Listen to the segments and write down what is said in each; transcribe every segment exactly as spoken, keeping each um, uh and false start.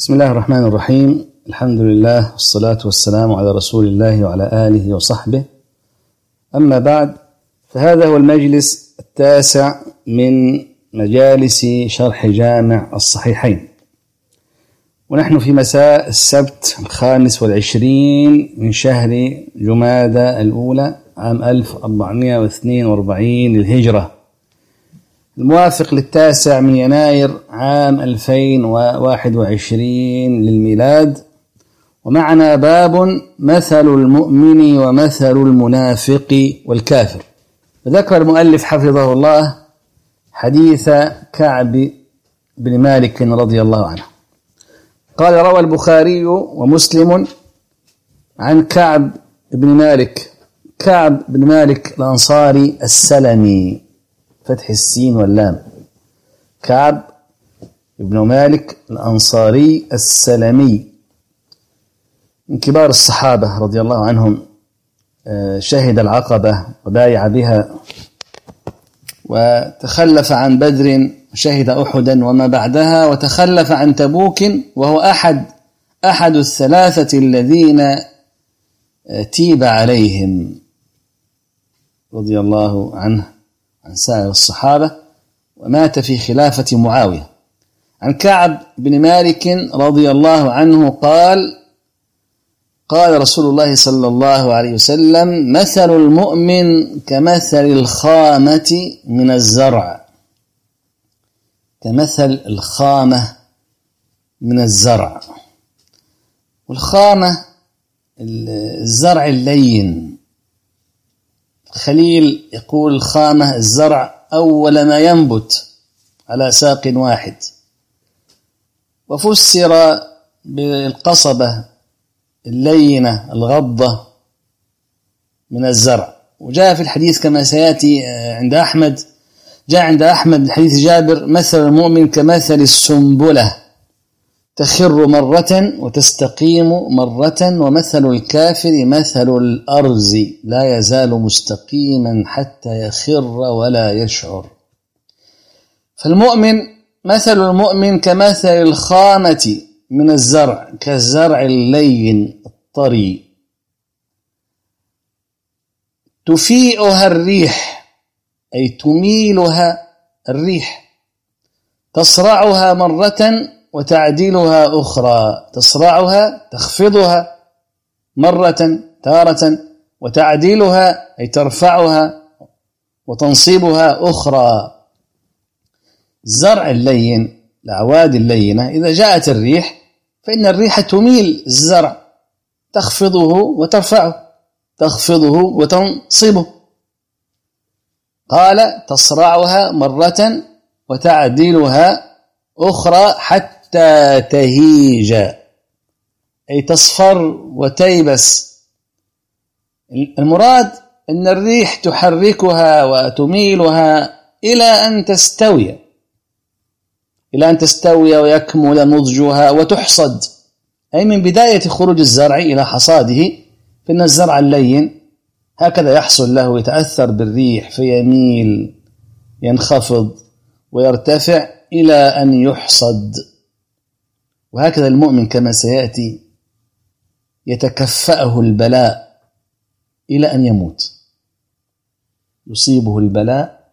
بسم الله الرحمن الرحيم. الحمد لله والصلاة والسلام على رسول الله وعلى آله وصحبه. أما بعد، فهذا هو المجلس التاسع من مجالس شرح جامع الصحيحين، ونحن في مساء السبت الخامس والعشرين من شهر جمادى الأولى عام ألف وأربعمائة واثنين وأربعين للهجرة، الموافق للتاسع من يناير عام ألفين وواحد وعشرين للميلاد. ومعنا باب مثل المؤمن ومثل المنافق والكافر. وذكر المؤلف حفظه الله حديث كعب بن مالك رضي الله عنه قال: روى البخاري ومسلم عن كعب بن مالك كعب بن مالك الأنصاري السلمي، فتح السين واللام، كعب بن مالك الأنصاري السلمي، من كبار الصحابة رضي الله عنهم، شهد العقبة وبايع بها، وتخلف عن بدر وشهد أحدا وما بعدها، وتخلف عن تبوك، وهو أحد أحد الثلاثة الذين تيب عليهم رضي الله عنه عن سائر الصحابة، ومات في خلافة معاوية. عن كعب بن مالك رضي الله عنه قال: قال رسول الله صلى الله عليه وسلم: مثل المؤمن كمثل الخامة من الزرع كمثل الخامة من الزرع. والخامة الزرع اللين. خليل يقول: الخامة الزرع أول ما ينبت على ساق واحد. وفسر بالقصبة اللينة الغضة من الزرع. وجاء في الحديث كما سيأتي عند أحمد، جاء عند أحمد حديث جابر: مثل المؤمن كمثل السنبلة تخر مرة وتستقيم مرة، ومثل الكافر مثل الأرز لا يزال مستقيما حتى يخر ولا يشعر. فالمؤمن مثل المؤمن كمثل الخامة من الزرع، كالزرع اللين الطري، تفيئها الريح، أي تميلها الريح، تصرعها مرة وتعديلها أخرى، تصرعها تخفضها مرة تارة، وتعديلها أي ترفعها وتنصيبها أخرى. الزرع اللين، الأعواد اللينة، إذا جاءت الريح فإن الريح تميل الزرع، تخفضه وترفعه، تخفضه وتنصبه. قال: تصرعها مرة وتعديلها أخرى حتى تهيج، أي تصفر وتيبس. المراد أن الريح تحركها وتميلها إلى أن تستوي إلى أن تستوي ويكمل نضجها وتحصد، أي من بداية خروج الزرع إلى حصاده. فإن الزرع اللين هكذا يحصل له، يتأثر بالريح فيميل، ينخفض ويرتفع إلى أن يحصد. وهكذا المؤمن كما سيأتي يتكفأه البلاء إلى أن يموت، يصيبه البلاء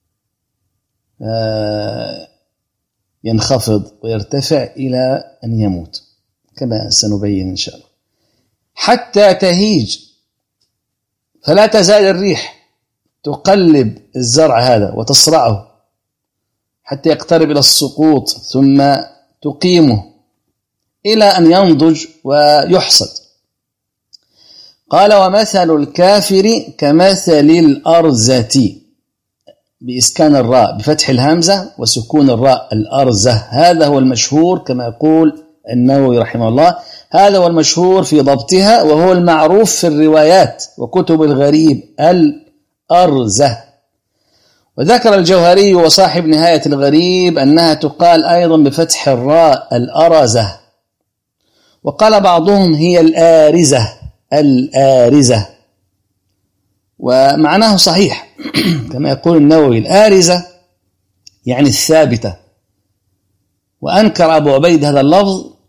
ينخفض ويرتفع إلى أن يموت، كما سنبين إن شاء الله. حتى تهيج، فلا تزال الريح تقلب الزرع هذا وتصرعه حتى يقترب إلى السقوط، ثم تقيمه إلى أن ينضج ويحصد. قال: ومثل الكافر كمثل الأرزة، بإسكان الراء بفتح الهمزة وسكون الراء، الأرزة. هذا هو المشهور كما يقول النووي رحمه الله، هذا هو المشهور في ضبطها، وهو المعروف في الروايات وكتب الغريب، الأرزة. وذكر الجوهري وصاحب نهاية الغريب أنها تقال أيضا بفتح الراء، الأرزة. وقال بعضهم هي الآرزة، الآرزة، ومعناه صحيح كما يقول النووي: الآرزة يعني الثابتة. وأنكر أبو عبيد هذا اللفظ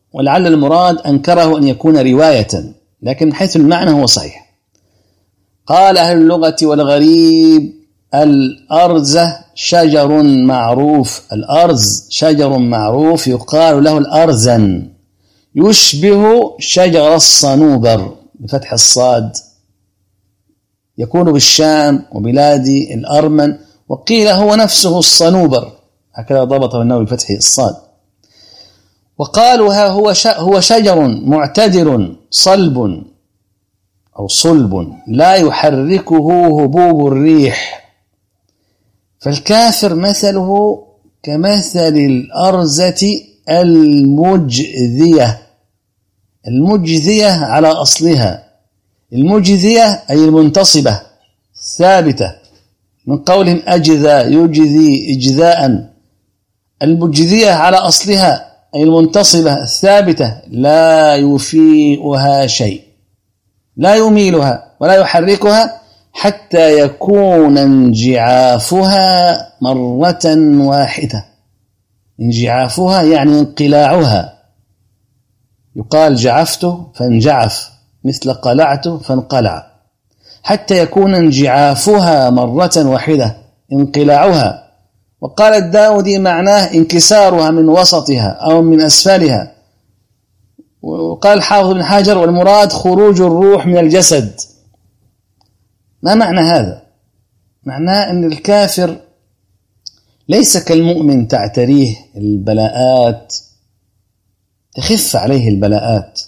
ولعل المراد أنكره أن يكون رواية، لكن من حيث المعنى هو صحيح. قال أهل اللغة والغريب: الأرزة شجر معروف. الأرز شجر معروف يقال له الأرزن، يشبه شجر الصنوبر بفتح الصاد، يكون بالشام وبلاد الأرمن، وقيل هو نفسه الصنوبر، هكذا ضبطه النووي بفتح الصاد. وقالوا ها هو هو شجر معتدل صلب أو صلب لا يحركه هبوب الريح، فالكافر مثله كمثل الأرزة المجذية. المجذية على أصلها، المجذية أي المنتصبة ثابتة، من قولهم أجذى يجذي إجذاء. المجذية على أصلها أي المنتصبة الثابتة، لا يفيئها شيء، لا يميلها ولا يحركها حتى يكون انجعافها مرة واحدة. انجعافها يعني انقلاعها، يقال جعفته فانجعف، مثل قلعته فانقلع، حتى يكون انجعافها مرة واحدة، انقلاعها. وقال الداودي معناه انكسارها من وسطها أو من أسفلها. وقال الحافظ بن حجر: والمراد خروج الروح من الجسد. ما معنى هذا؟ معناه أن الكافر ليس كالمؤمن تعتريه البلاءات، تخف عليه البلاءات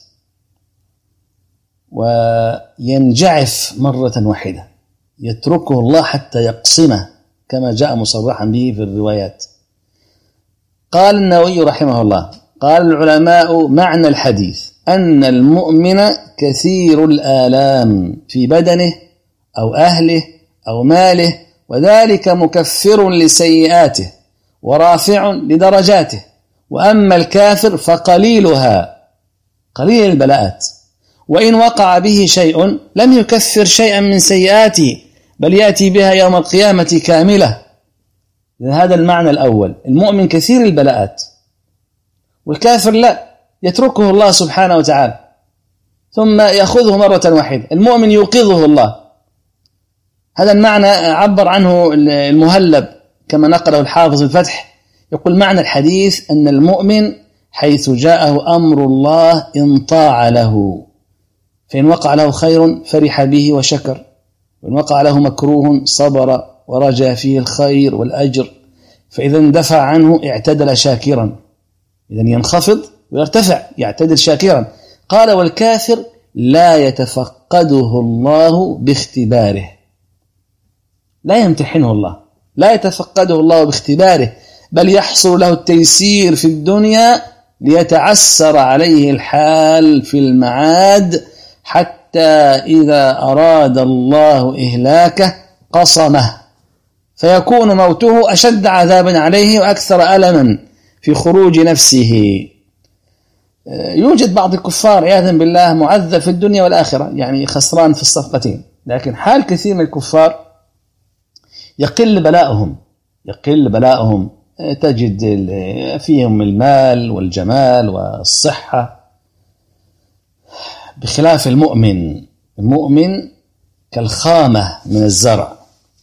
وينجعف مرة واحدة، يتركه الله حتى يقسمه كما جاء مصرحا به في الروايات. قال النووي رحمه الله: قال العلماء معنى الحديث أن المؤمن كثير الآلام في بدنه أو أهله أو ماله، وذلك مكفر لسيئاته ورافع لدرجاته. وأما الكافر فقليلها، قليل البلاءات، وإن وقع به شيء لم يكفر شيئا من سيئاته، بل يأتي بها يوم القيامة كاملة. هذا المعنى الأول، المؤمن كثير البلاءات، والكافر لا، يتركه الله سبحانه وتعالى ثم يأخذه مرة واحدة. المؤمن يوقظه الله. هذا المعنى عبر عنه المهلب كما نقله الحافظ الفتح، يقول: معنى الحديث أن المؤمن حيث جاءه أمر الله انطاع له، فإن وقع له خير فرح به وشكر، وإن وقع له مكروه صبر ورجى فيه الخير والأجر، فإذا اندفع عنه اعتدل شاكرا. إذن ينخفض ويرتفع، يعتدل شاكرا. قال: والكافر لا يتفقده الله باختباره، لا يمتحنه الله، لا يتفقده الله باختباره، بل يحصل له التيسير في الدنيا ليتعسر عليه الحال في المعاد، حتى إذا أراد الله إهلاكه قصمه، فيكون موته أشد عذابا عليه وأكثر ألما في خروج نفسه. يوجد بعض الكفار عياذا بالله معذب في الدنيا والآخرة، يعني خسران في الصفقتين، لكن حال كثير من الكفار يقل بلاؤهم، يقل بلاؤهم تجد فيهم المال والجمال والصحة، بخلاف المؤمن. المؤمن كالخامة من الزرع.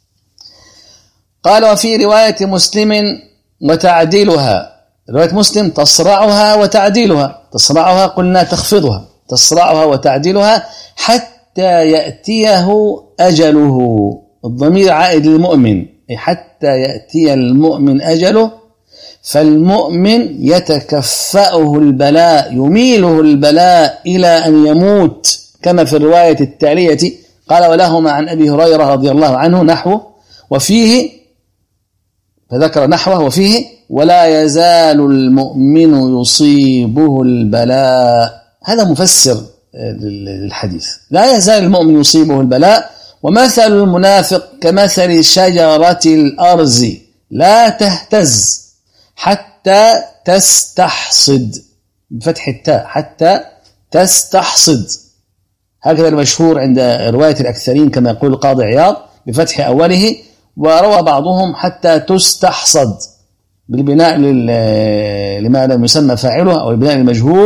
قال: وفي رواية مسلم: وتعديلها. رواية مسلم: تصرعها وتعديلها. تصرعها قلنا تخفضها، تصرعها وتعديلها حتى يأتيه أجله. الضمير عائد للمؤمن، حتى يأتي المؤمن أجله. فالمؤمن يتكفأه البلاء، يميله البلاء إلى أن يموت، كما في الرواية التالية. قال: ولهما عن أبي هريرة رضي الله عنه نحوه، وفيه، فذكر نحوه وفيه: ولا يزال المؤمن يصيبه البلاء. هذا مفسر للحديث، لا يزال المؤمن يصيبه البلاء. ومثل المنافق كمثل شجرة الأرز لا تهتز حتى تستحصد، بفتح التاء، حتى تستحصد. هكذا المشهور عند رواية الأكثرين كما يقول القاضي عياض بفتح أوله، وروى بعضهم حتى تستحصد بالبناء لما لم يسمى فاعله أو البناء المجهول،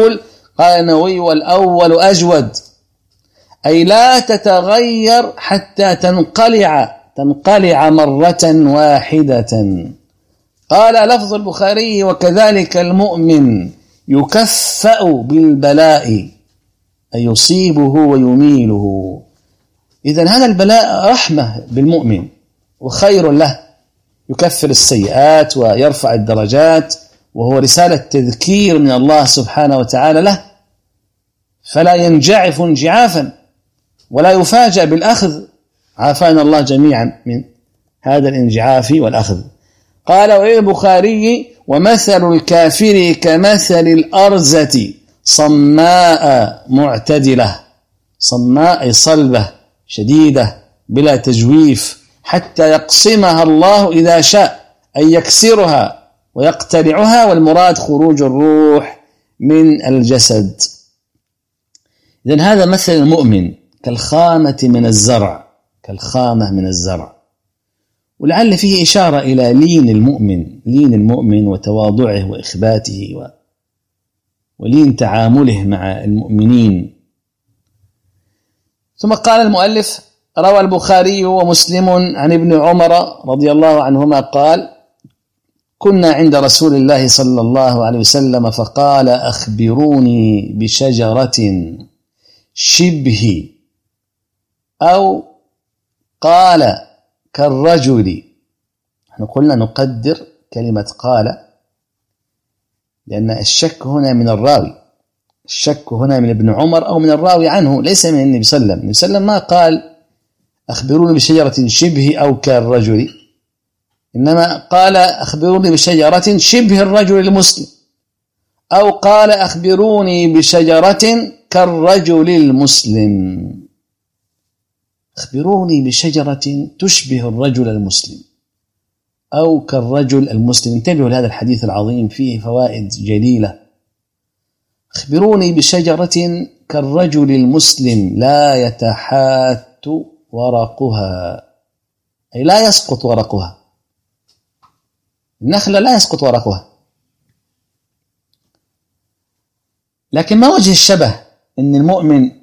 قال النووي: والأول أجود، أي لا تتغير حتى تنقلع تنقلع مرة واحدة. قال لفظ البخاري: وكذلك المؤمن يكفأ بالبلاء، أي يصيبه ويميله. إذن هذا البلاء رحمة بالمؤمن وخير له، يكفر السيئات ويرفع الدرجات، وهو رسالة تذكير من الله سبحانه وتعالى له، فلا ينجعف انجعافا ولا يفاجأ بالأخذ، عافانا الله جميعا من هذا الانجعاف والأخذ. قال وللبخاري: ومثل الكافر كمثل الأرزة صماء معتدلة. صماء أي صلبة شديدة بلا تجويف، حتى يقسمها الله إذا شاء، أي يكسرها ويقتلعها، والمراد خروج الروح من الجسد. إذن هذا مثل المؤمن كالخامة من الزرع، كالخامة من الزرع. ولعل فيه إشارة إلى لين المؤمن، لين المؤمن وتواضعه وإخباته و... ولين تعامله مع المؤمنين. ثم قال المؤلف: روى البخاري ومسلم عن ابن عمر رضي الله عنهما قال: كنا عند رسول الله صلى الله عليه وسلم فقال: أخبروني بشجرة شبه، أو قال كالرجل. نحن قلنا نقدر كلمة قال لأن الشك هنا من الراوي، الشك هنا من ابن عمر أو من الراوي عنه، ليس من النبي صلى الله عليه وسلم. النبي صلى الله عليه وسلم ما قال أخبروني بشجرة شبه أو كالرجل، إنما قال أخبروني بشجرة شبه الرجل المسلم، أو قال أخبروني بشجرة كالرجل المسلم. أخبروني بشجرة تشبه الرجل المسلم أو كالرجل المسلم. انتبهوا لهذا الحديث العظيم، فيه فوائد جليلة. أخبروني بشجرة كالرجل المسلم لا يتحات ورقها، أي لا يسقط ورقها. النخلة لا يسقط ورقها، لكن ما وجه الشبه؟ إن المؤمن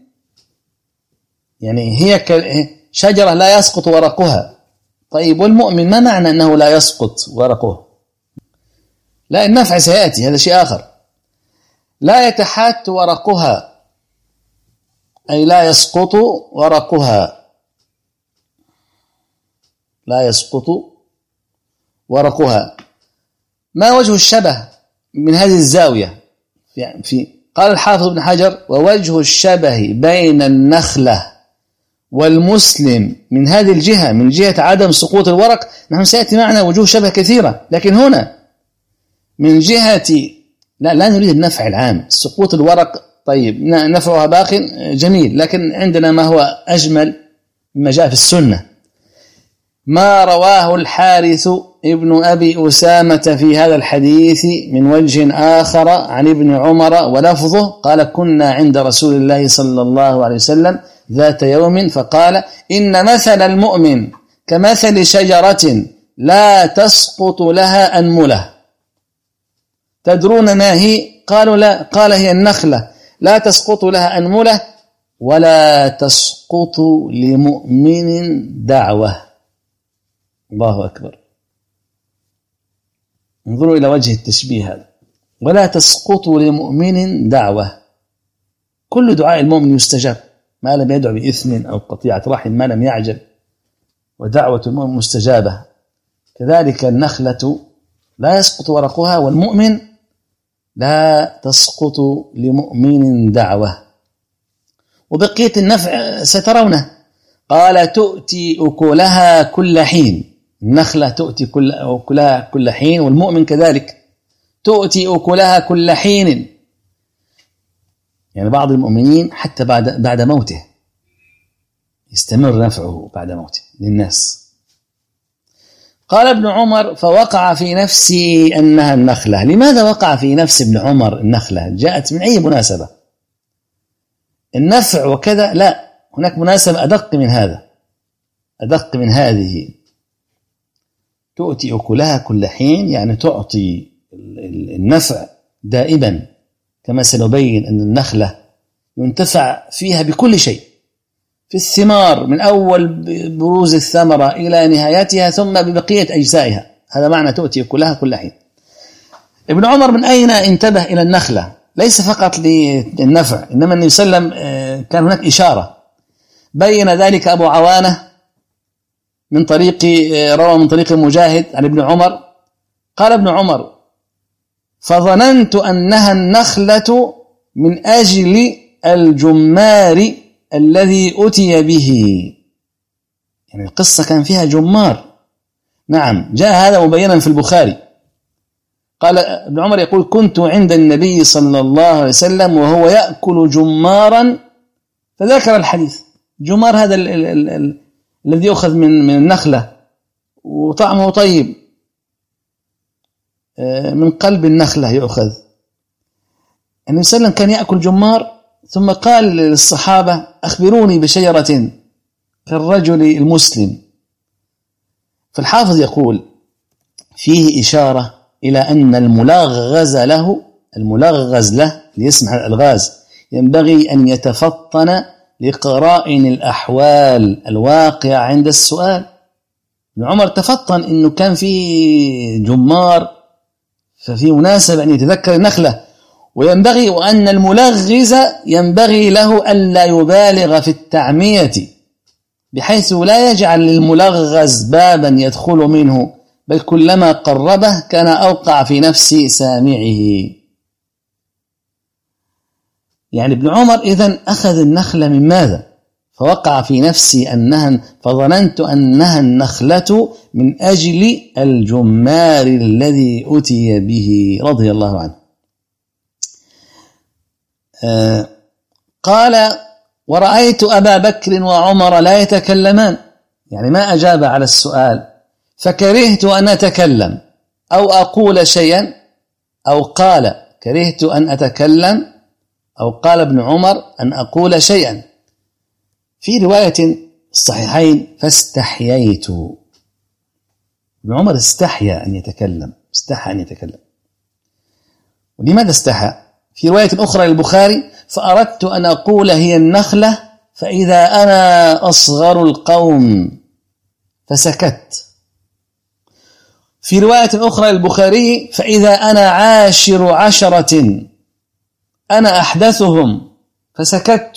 يعني هي شجرة لا يسقط ورقها. طيب والمؤمن ما معنى أنه لا يسقط ورقه؟ لا، النفع سيأتي، هذا شيء آخر. لا يتحات ورقها أي لا يسقط ورقها، لا يسقط ورقها. ما وجه الشبه من هذه الزاوية؟ يعني في قال الحافظ ابن حجر: ووجه الشبه بين النخلة والمسلم من هذه الجهة، من جهة عدم سقوط الورق. نحن سيأتي معنا وجوه شبه كثيرة، لكن هنا من جهة لا لا نريد النفع العام، سقوط الورق طيب نفعها باق جميل، لكن عندنا ما هو أجمل مما جاء في السنة. ما رواه الحارث ابن أبي أسامة في هذا الحديث من وجه آخر عن ابن عمر ولفظه: قال: كنا عند رسول الله صلى الله عليه وسلم ذات يوم فقال: إن مثل المؤمن كمثل شجرة لا تسقط لها أنملة. تدرون ما هي؟ قالوا: لا. قال: هي النخلة لا تسقط لها أنملة ولا تسقط لمؤمن دعوة. الله أكبر، انظروا إلى وجه التشبيه هذا: ولا تسقط لمؤمن دعوة. كل دعاء المؤمن يستجاب ما لم يدعو بإثم أو قطيعة رحم، ما لم يعجل، ودعوة المؤمن مستجابة. كذلك النخلة لا يسقط ورقها، والمؤمن لا تسقط لمؤمن دعوة. وبقية النفع سترونه. قال: تؤتي أكلها كل حين. النخلة تؤتي كل أكلها كل حين، والمؤمن كذلك تؤتي أكلها كل حين. يعني بعض المؤمنين حتى بعد بعد موته يستمر نفعه بعد موته للناس. قال ابن عمر: فوقع في نفسي أنها النخلة. لماذا وقع في نفس ابن عمر النخلة؟ جاءت من أي مناسبة؟ النفع وكذا؟ لا، هناك مناسبة أدق من هذا، أدق من هذه. تؤتي أكلها كل حين يعني تعطي النفع دائما، كما سنبين أن النخلة ينتفع فيها بكل شيء، في الثمار من أول بروز الثمرة إلى نهايتها، ثم ببقية أجزائها. هذا معنى تؤتي كلها كل حين. ابن عمر من أين انتبه إلى النخلة؟ ليس فقط للنفع، إنما النبي صلى الله عليه وسلم كان هناك إشارة. بين ذلك أبو عوانة من طريق روى من طريق مجاهد عن ابن عمر قال ابن عمر: فظننت أنها النخلة من أجل الجمار الذي أتي به. يعني القصة كان فيها جمار. نعم، جاء هذا مبينا في البخاري. قال ابن عمر يقول: كنت عند النبي صلى الله عليه وسلم وهو يأكل جمارا، فذكر الحديث. جمار هذا ال ال ال ال الذي يؤخذ من من النخلة وطعمه طيب، من قلب النخلة يؤخذ. النبي صلى الله عليه وسلم كان يأكل جمار، ثم قال للصحابة: أخبروني بشجرة كالرجل المسلم. فالحافظ يقول: فيه إشارة إلى أن الملغز له الملغز له ليسمع الألغاز ينبغي أن يتفطن لقرائن الأحوال الواقعة عند السؤال. ابن عمر تفطن أنه كان في جمار، ففي مناسبة أن يتذكر النخلة، وينبغي وأن الملغز ينبغي له ألا يبالغ في التعمية بحيث لا يجعل للملغز بابا يدخل منه، بل كلما قربه كان أوقع في نفس سامعه. يعني ابن عمر إذن أخذ النخلة من ماذا؟ فوقع في نفسي أنها فظننت أنها النخلة من أجل الجمار الذي أتي به رضي الله عنه. آه قال: ورأيت أبا بكر وعمر لا يتكلمان، يعني ما أجاب على السؤال، فكرهت أن أتكلم أو أقول شيئا، أو قال كرهت أن أتكلم، أو قال ابن عمر أن أقول شيئا. في رواية الصحيحين: فاستحييت. ابن عمر استحيا أن يتكلم، استحى أن يتكلم. ولماذا استحى؟ في رواية أخرى للبخاري: فأردت أن أقول هي النخلة فإذا أنا أصغر القوم فسكت. في رواية أخرى للبخاري: فإذا أنا عاشر عشرة أنا أحدثهم فسكت.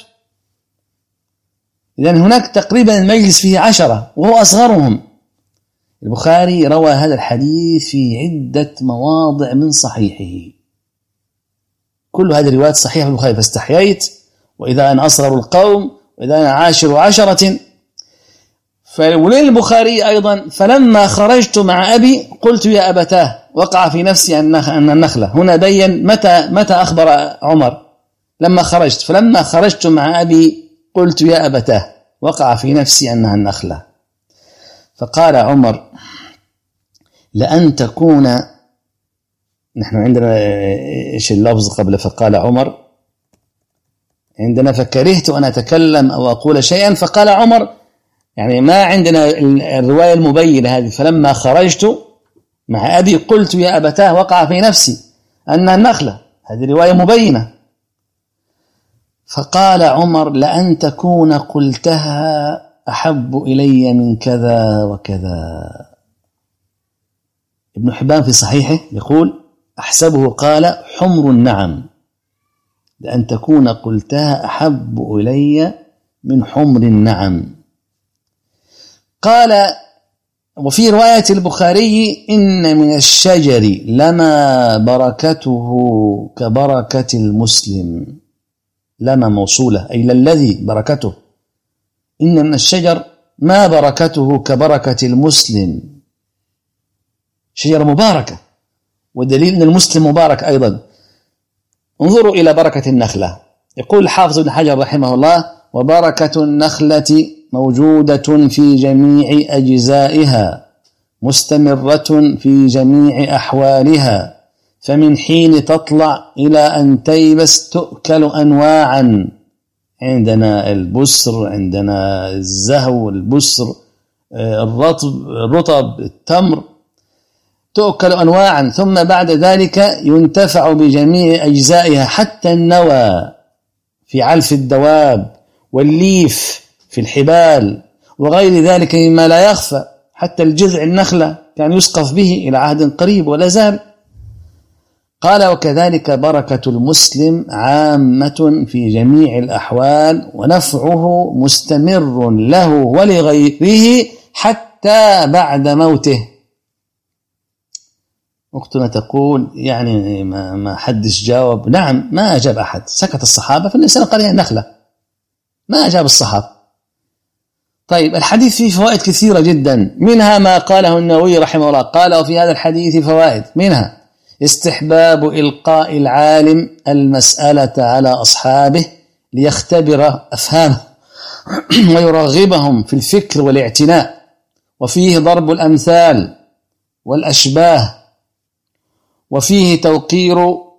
إذن هناك تقريبا المجلس فيه عشرة وهو أصغرهم. البخاري روى هذا الحديث في عدة مواضع من صحيحه، كل هذه الروايات صحيحة في البخاري: فاستحييت، وإذا أنا أصغر القوم، وإذا أنا عاشر عشرة. فولين البخاري أيضا: فلما خرجت مع أبي قلت يا أبتاه، وقع في نفسي أن النخلة. هنا بين متى متى أخبر عمر: لما خرجت، فلما خرجت مع أبي قلت يا أبتاه، وقع في نفسي أنها النخلة. فقال عمر: لأن تكون، نحن عندنا إيش اللفظ قبل فقال عمر؟ عندنا فكرهت أن أتكلم أو أقول شيئا، فقال عمر، يعني ما عندنا الرواية المبينة هذه: فلما خرجت مع أبي قلت يا أبتاه، وقع في نفسي أنها النخلة. هذه رواية مبينة. فقال عمر: لأن تكون قلتها أحب إلي من كذا وكذا. ابن حبان في صحيحه يقول: أحسبه قال حمر النعم، لأن تكون قلتها أحب إلي من حمر النعم. قال: وفي رواية البخاري: إن من الشجر لما بركته كبركة المسلم. لما موصولة، أي للذي بركته. إن من الشجر ما بركته كبركة المسلم، شجرة مباركة، ودليل أن المسلم مبارك أيضا. انظروا إلى بركة النخلة. يقول الحافظ ابن حجر رحمه الله: وبركة النخلة موجودة في جميع أجزائها مستمرة في جميع أحوالها، فمن حين تطلع إلى أن تيبس تؤكل أنواعا. عندنا البسر، عندنا الزهو، البسر، الرطب، الرطب، التمر. تؤكل أنواعا، ثم بعد ذلك ينتفع بجميع أجزائها حتى النوى في علف الدواب، والليف في الحبال، وغير ذلك مما لا يخفى، حتى الجذع النخلة كان يسقف به إلى عهد قريب ولا زال. قال وكذلك بركة المسلم عامة في جميع الأحوال، ونفعه مستمر له ولغيره حتى بعد موته. أختنا تقول يعني ما, ما حدش جاوب. نعم، ما أجاب أحد، سكت الصحابة، فالإنسان قال يعني نخلة، ما أجاب الصحابة. طيب، الحديث فيه فوائد كثيرة جدا، منها ما قاله النووي رحمه الله، قال وفي هذا الحديث فوائد، منها استحباب إلقاء العالم المسألة على أصحابه ليختبر أفهامه ويرغبهم في الفكر والاعتناء، وفيه ضرب الأمثال والأشباه، وفيه توقير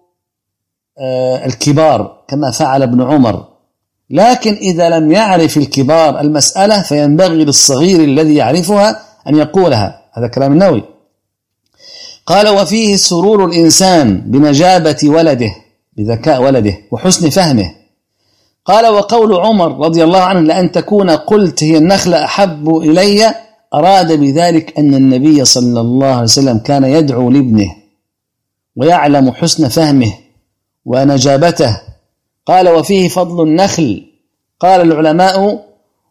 الكبار كما فعل ابن عمر، لكن إذا لم يعرف الكبار المسألة فينبغي للصغير الذي يعرفها أن يقولها. هذا كلام النووي. قال وفيه سرور الإنسان بنجابة ولده، بذكاء ولده وحسن فهمه. قال وقول عمر رضي الله عنه لأن تكون قلت هي النخلة أحب إلي، أراد بذلك أن النبي صلى الله عليه وسلم كان يدعو لابنه ويعلم حسن فهمه ونجابته. قال وفيه فضل النخل. قال العلماء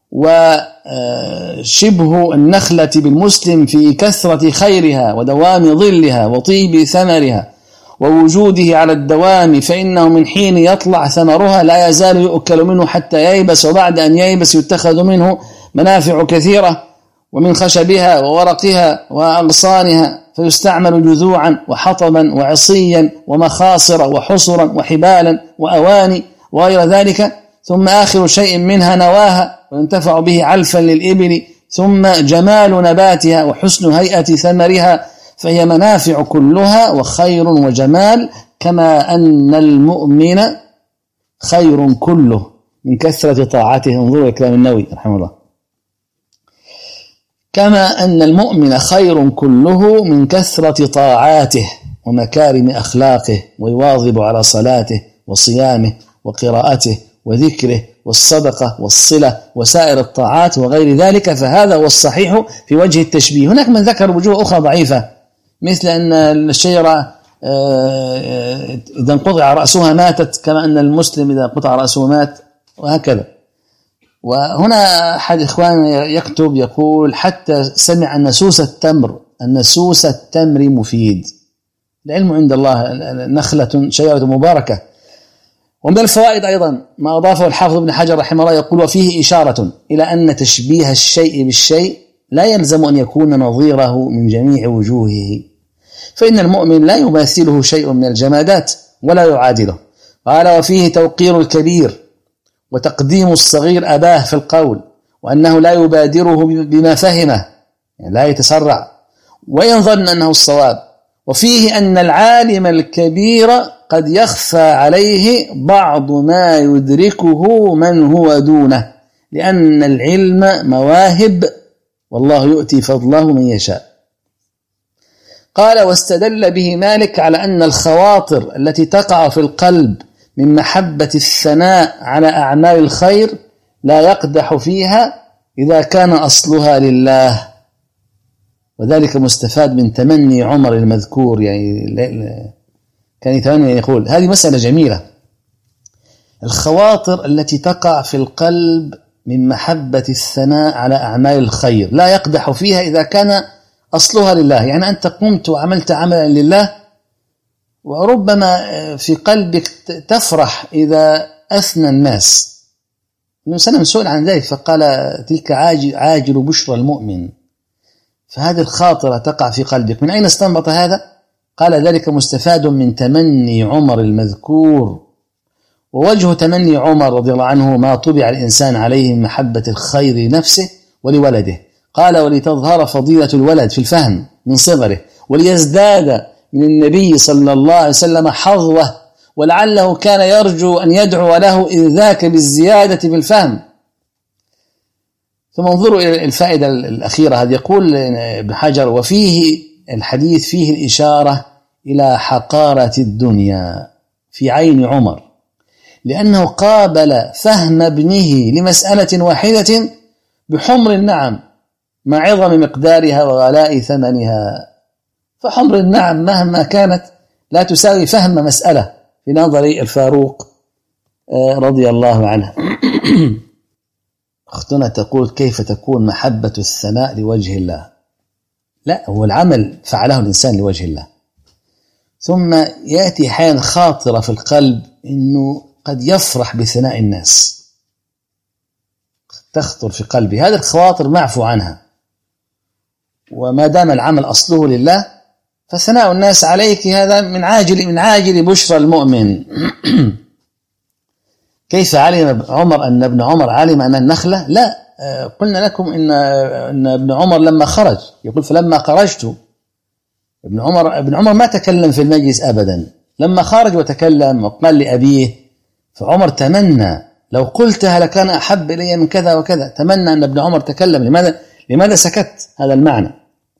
وشبه النخلة بالمسلم في كثرة خيرها ودوام ظلها وطيب ثمرها ووجوده على الدوام، فإنه من حين يطلع ثمرها لا يزال يؤكل منه حتى ييبس، وبعد أن ييبس يتخذ منه منافع كثيرة، ومن خشبها وورقها وأغصانها، فيستعمل جذوعا وحطبا وعصيا ومخاصر وحصرا وحبالا وأواني وغير ذلك، ثم آخر شيء منها نواها وينتفع به علفا للإبل، ثم جمال نباتها وحسن هيئة ثمرها، فهي منافع كلها وخير وجمال، كما أن المؤمن خير كله من كثرة طاعته. انظروا كلام النووي رحمه الله. كما أن المؤمن خير كله من كثرة طاعاته ومكارم أخلاقه، ويواظب على صلاته وصيامه وقراءته وذكره والصدقة والصلة وسائر الطاعات وغير ذلك، فهذا هو الصحيح في وجه التشبيه. هناك من ذكر وجوه أخرى ضعيفة، مثل أن الشجرة إذا انقطع رأسها ماتت، كما أن المسلم إذا انقطع رأسه مات، وهكذا. وهنا أحد إخوان يكتب يقول حتى سمع أن سوس التمر أن سوس التمر مفيد. العلم عند الله، نخلة شجرة مباركة. ومن الفوائد أيضا ما أضافه الحافظ ابن حجر رحمه الله، يقول وفيه إشارة إلى أن تشبيه الشيء بالشيء لا يلزم أن يكون نظيره من جميع وجوهه، فإن المؤمن لا يماثله شيء من الجمادات ولا يعادله. قال وفيه توقير الكبير وتقديم الصغير أباه في القول، وأنه لا يبادره بما فهمه، يعني لا يتسرع وإن ظن أنه الصواب. وفيه أن العالم الكبير قد يخفى عليه بعض ما يدركه من هو دونه، لأن العلم مواهب والله يؤتي فضله من يشاء. قال واستدل به مالك على أن الخواطر التي تقع في القلب من محبة الثناء على أعمال الخير لا يقدح فيها إذا كان أصلها لله، وذلك مستفاد من تمني عمر المذكور، يعني كان يتمنى يقول هذه مسألة جميلة. الخواطر التي تقع في القلب من محبة الثناء على أعمال الخير لا يقدح فيها إذا كان أصلها لله، يعني أنت قمت وعملت عملا لله، وربما في قلبك تفرح إذا أثنى الناس. النبي صلى الله عليه وسلم سئل عن ذلك فقال تلك عاجل, عاجل بشرى المؤمن، فهذه الخاطرة تقع في قلبك. من أين استنبط هذا؟ قال ذلك مستفاد من تمني عمر المذكور، ووجه تمني عمر رضي الله عنه ما طبع الإنسان عليه من محبة الخير لنفسه ولولده. قال ولتظهر فضيلة الولد في الفهم من صغره، وليزداد من النبي صلى الله عليه وسلم حظوة، ولعله كان يرجو أن يدعو له إذ ذاك بالزيادة في الفهم. ثم انظروا إلى الفائدة الأخيرة هذه، يقول ابن حجر وفيه الحديث فيه الإشارة إلى حقارة الدنيا في عين عمر، لأنه قابل فهم ابنه لمسألة واحدة بحمر النعم مع عظم مقدارها وغلاء ثمنها. فحمر النعم مهما كانت لا تساوي فهم مسألة في نظر الفاروق رضي الله عنه. أختنا تقول: كيف تكون محبة الثناء لوجه الله؟ لا، هو العمل فعله الإنسان لوجه الله، ثم يأتي حين خاطرة في القلب إنه قد يفرح بثناء الناس، تخطر في قلبي هذه الخواطر معفو عنها، وما دام العمل أصله لله فثناء الناس عليك هذا من عاجل من عاجل بشرى المؤمن. كيف علم عمر أن ابن عمر علم أن النخلة؟ لا، قلنا لكم إن أن ابن عمر لما خرج يقول: فلما خرجت. ابن عمر ابن عمر ما تكلم في المجلس أبدا، لما خرج وتكلم وقال لأبيه، فعمر تمنى لو قلتها لكان أحب إلي من كذا وكذا، تمنى أن ابن عمر تكلم. لماذا لماذا سكت؟ هذا المعنى.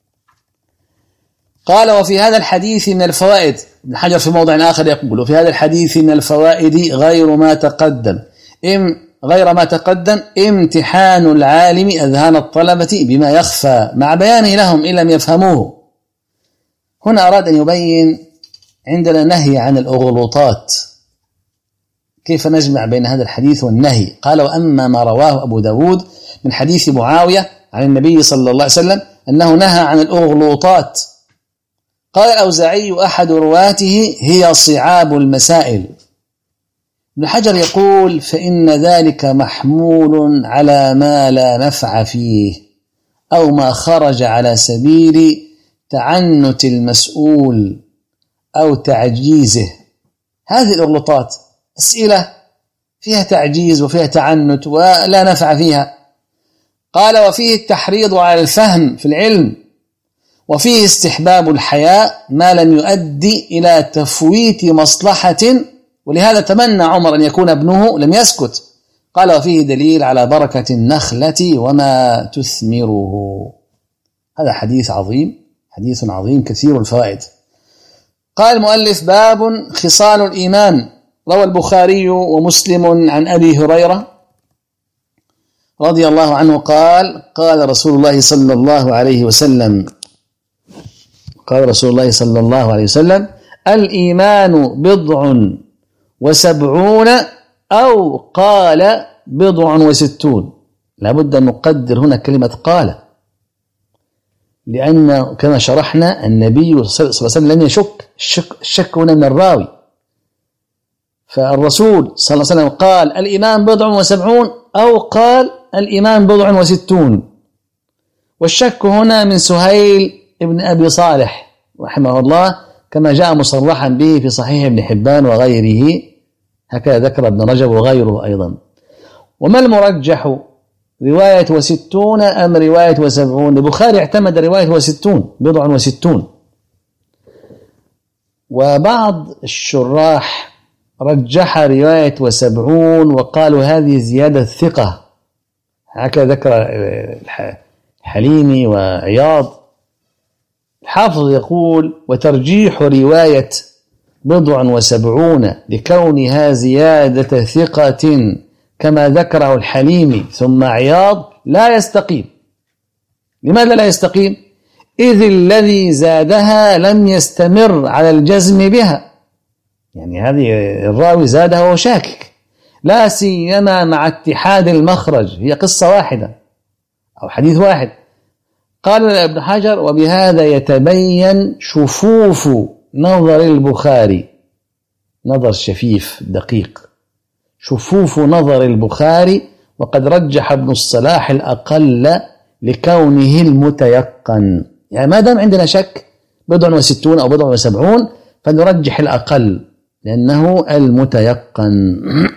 قال: وفي هذا الحديث من الفوائد، ابن حجر في موضع آخر يقول: وفي هذا الحديث من الفوائد غير ما تقدم إم غير ما تقدم امتحان العالم أذهان الطلبة بما يخفى مع بيانه لهم إن لم يفهموه. هنا أراد أن يبين عندنا نهي عن الأغلوطات، كيف نجمع بين هذا الحديث والنهي؟ قال: وأما ما رواه أبو داود من حديث معاوية عن النبي صلى الله عليه وسلم أنه نهى عن الأغلوطات. قال الأوزاعي أحد رواته: هي صعاب المسائل. ابن حجر يقول: فإن ذلك محمول على ما لا نفع فيه أو ما خرج على سبيل تعنت المسؤول أو تعجيزه. هذه الأغلوطات أسئلة فيها تعجيز وفيها تعنت ولا نفع فيها. قال: وفيه التحريض على الفهم في العلم، وفيه استحباب الحياء ما لم يؤدي إلى تفويت مصلحة، ولهذا تمنى عمر أن يكون ابنه لم يسكت. قال: وفيه دليل على بركة النخلة وما تثمره. هذا حديث عظيم، حديث عظيم كثير الفوائد. قال المؤلف: باب خصال الإيمان. روى البخاري ومسلم عن أبي هريرة رضي الله عنه قال: قال رسول الله صلى الله عليه وسلم قال رسول الله صلى الله عليه وسلم: الإيمان بضع وسبعون، أو قال بضع وستون. لابد أن نقدر هنا كلمة قال، لأن كما شرحنا النبي صلى الله عليه وسلم لم يشك، الشك, الشك هنا من الراوي. فالرسول صلى الله عليه وسلم قال الإيمان بضع وسبعون، أو قال الإيمان بضع وستون. والشك هنا من سهيل ابن أبي صالح رحمه الله، كما جاء مصرحا به في صحيح ابن حبان وغيره، هكذا ذكر ابن رجب وغيره أيضا. وما المرجح، رواية وستون أم رواية وسبعون؟ البخاري اعتمد رواية وستون، بضع وستون. وبعض الشراح رجح رواية وسبعون وقالوا هذه زيادة ثقة، هكذا ذكر الحليمي وعياض. الحافظ يقول: وترجيح رواية بضع وسبعون لكونها زيادة ثقة كما ذكره الحليمي ثم عياض لا يستقيم. لماذا لا يستقيم؟ إذ الذي زادها لم يستمر على الجزم بها، يعني هذه الراوي زادها وهو شاكك، لا سيما مع اتحاد المخرج، هي قصة واحدة أو حديث واحد. قال ابن حجر: وبهذا يتبين شفوف نظر البخاري، نظر شفيف دقيق، شفوف نظر البخاري، وقد رجح ابن الصلاح الأقل لكونه المتيقن. يعني ما دام عندنا شك بضع وستون أو بضع وسبعون فنرجح الأقل لأنه المتيقن.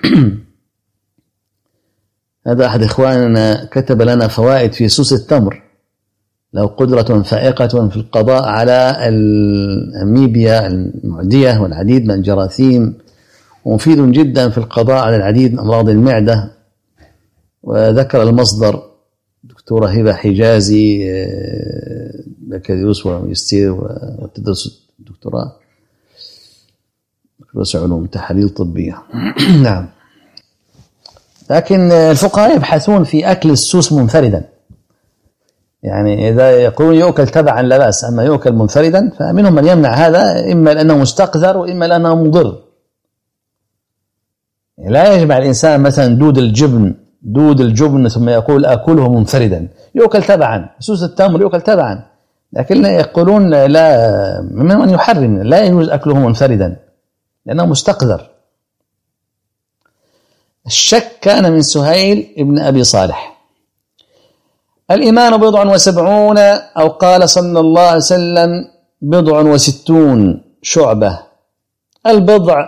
هذا أحد إخواننا كتب لنا فوائد في سوس التمر، له قدرة فائقة في القضاء على الأميبيا المعدية والعديد من الجراثيم، ومفيد جدا في القضاء على العديد من أمراض المعدة. وذكر المصدر دكتورة هبة حجازي بكالوريوس وماجستير وتدرس الدكتوراه بكالوريوس علوم تحاليل طبية. نعم. لكن الفقهاء يبحثون في أكل السوس منفردا، يعني إذا يقولون يؤكل تبعا لا بأس، أما يؤكل منفردا فمنهم من يمنع هذا، إما لأنه مستقذر وإما لأنه مضر. لا يجمع الإنسان مثلا دود الجبن دود الجبن ثم يقول أكله منفردا، يؤكل تبعا. سوس التمر يؤكل تبعا، لكن يقولون لا، من من يحرم لا يجوز أكله منفردا لأنه مستقذر. الشك كان من سهيل ابن أبي صالح. الإيمان بضع وسبعون، أو قال صلى الله عليه وسلم بضع وستون شعبة. البضع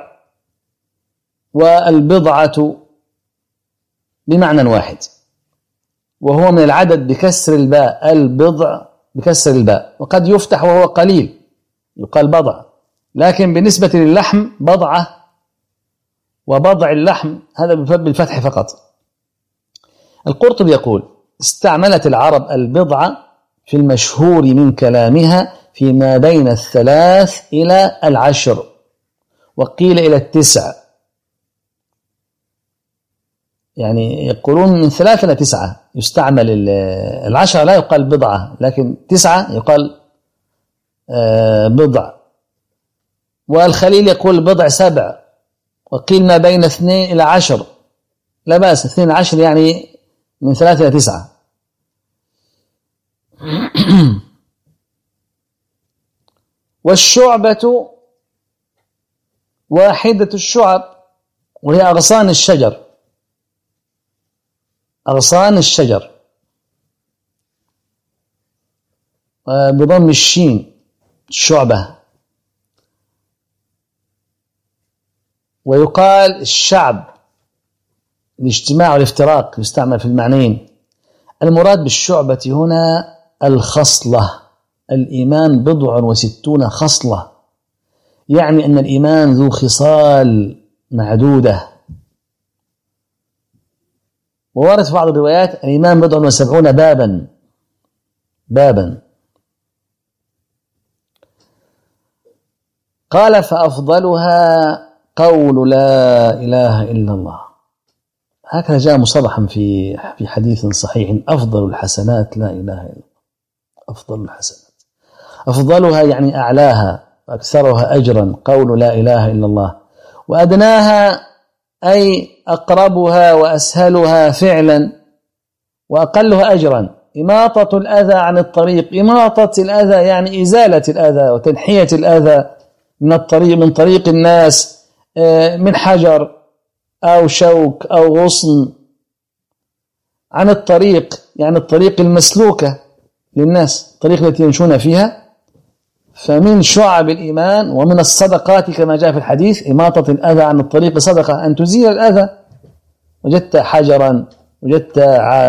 والبضعة بمعنى واحد، وهو من العدد بكسر الباء، البضع بكسر الباء، وقد يفتح وهو قليل يقال بضع، لكن بالنسبة للحم بضعة، وبضع اللحم هذا بالفتح فقط. القرطبي يقول استعملت العرب البضعة في المشهور من كلامها فيما بين الثلاث إلى العشر، وقيل إلى التسع، يعني يقولون من ثلاثة إلى تسعة يستعمل. العشرة لا يقال بضعة، لكن تسعة يقال بضع. والخليل يقول بضع سبع، وقيل ما بين اثنين إلى عشر، لا بأس، اثنين عشر يعني من ثلاثة إلى تسعة. والشعبة واحدة الشعب، وهي أغصان الشجر، أغصان الشجر بضم الشين الشعبة. ويقال الشعب الاجتماع والافتراق، يستعمل في المعنيين. المراد بالشعبة هنا الخصلة. الإيمان بضع وستون خصلة، يعني أن الإيمان ذو خصال معدودة. وورد في بعض الروايات الإيمان بضع وسبعون بابا بابا. قال فأفضلها قول لا إله إلا الله. هكذا جاء مصرحا في في حديث صحيح: أفضل الحسنات لا إله إلا الله. أفضل الحسنات، أفضلها يعني أعلاها وأكثرها أجرا قول لا إله إلا الله. وأدناها أي أقربها وأسهلها فعلا وأقلها أجرا. إماطة الأذى عن الطريق، إماطة الأذى يعني إزالة الأذى وتنحية الأذى من الطريق، من طريق الناس، من حجر أو شوك أو غصن. عن الطريق يعني الطريق المسلوكة للناس، الطريق التي يمشون فيها. فمن شعب الإيمان ومن الصدقات كما جاء في الحديث إماطة الأذى عن الطريق صدقة، أن تزيل الأذى. وجدت حجرا، وجدت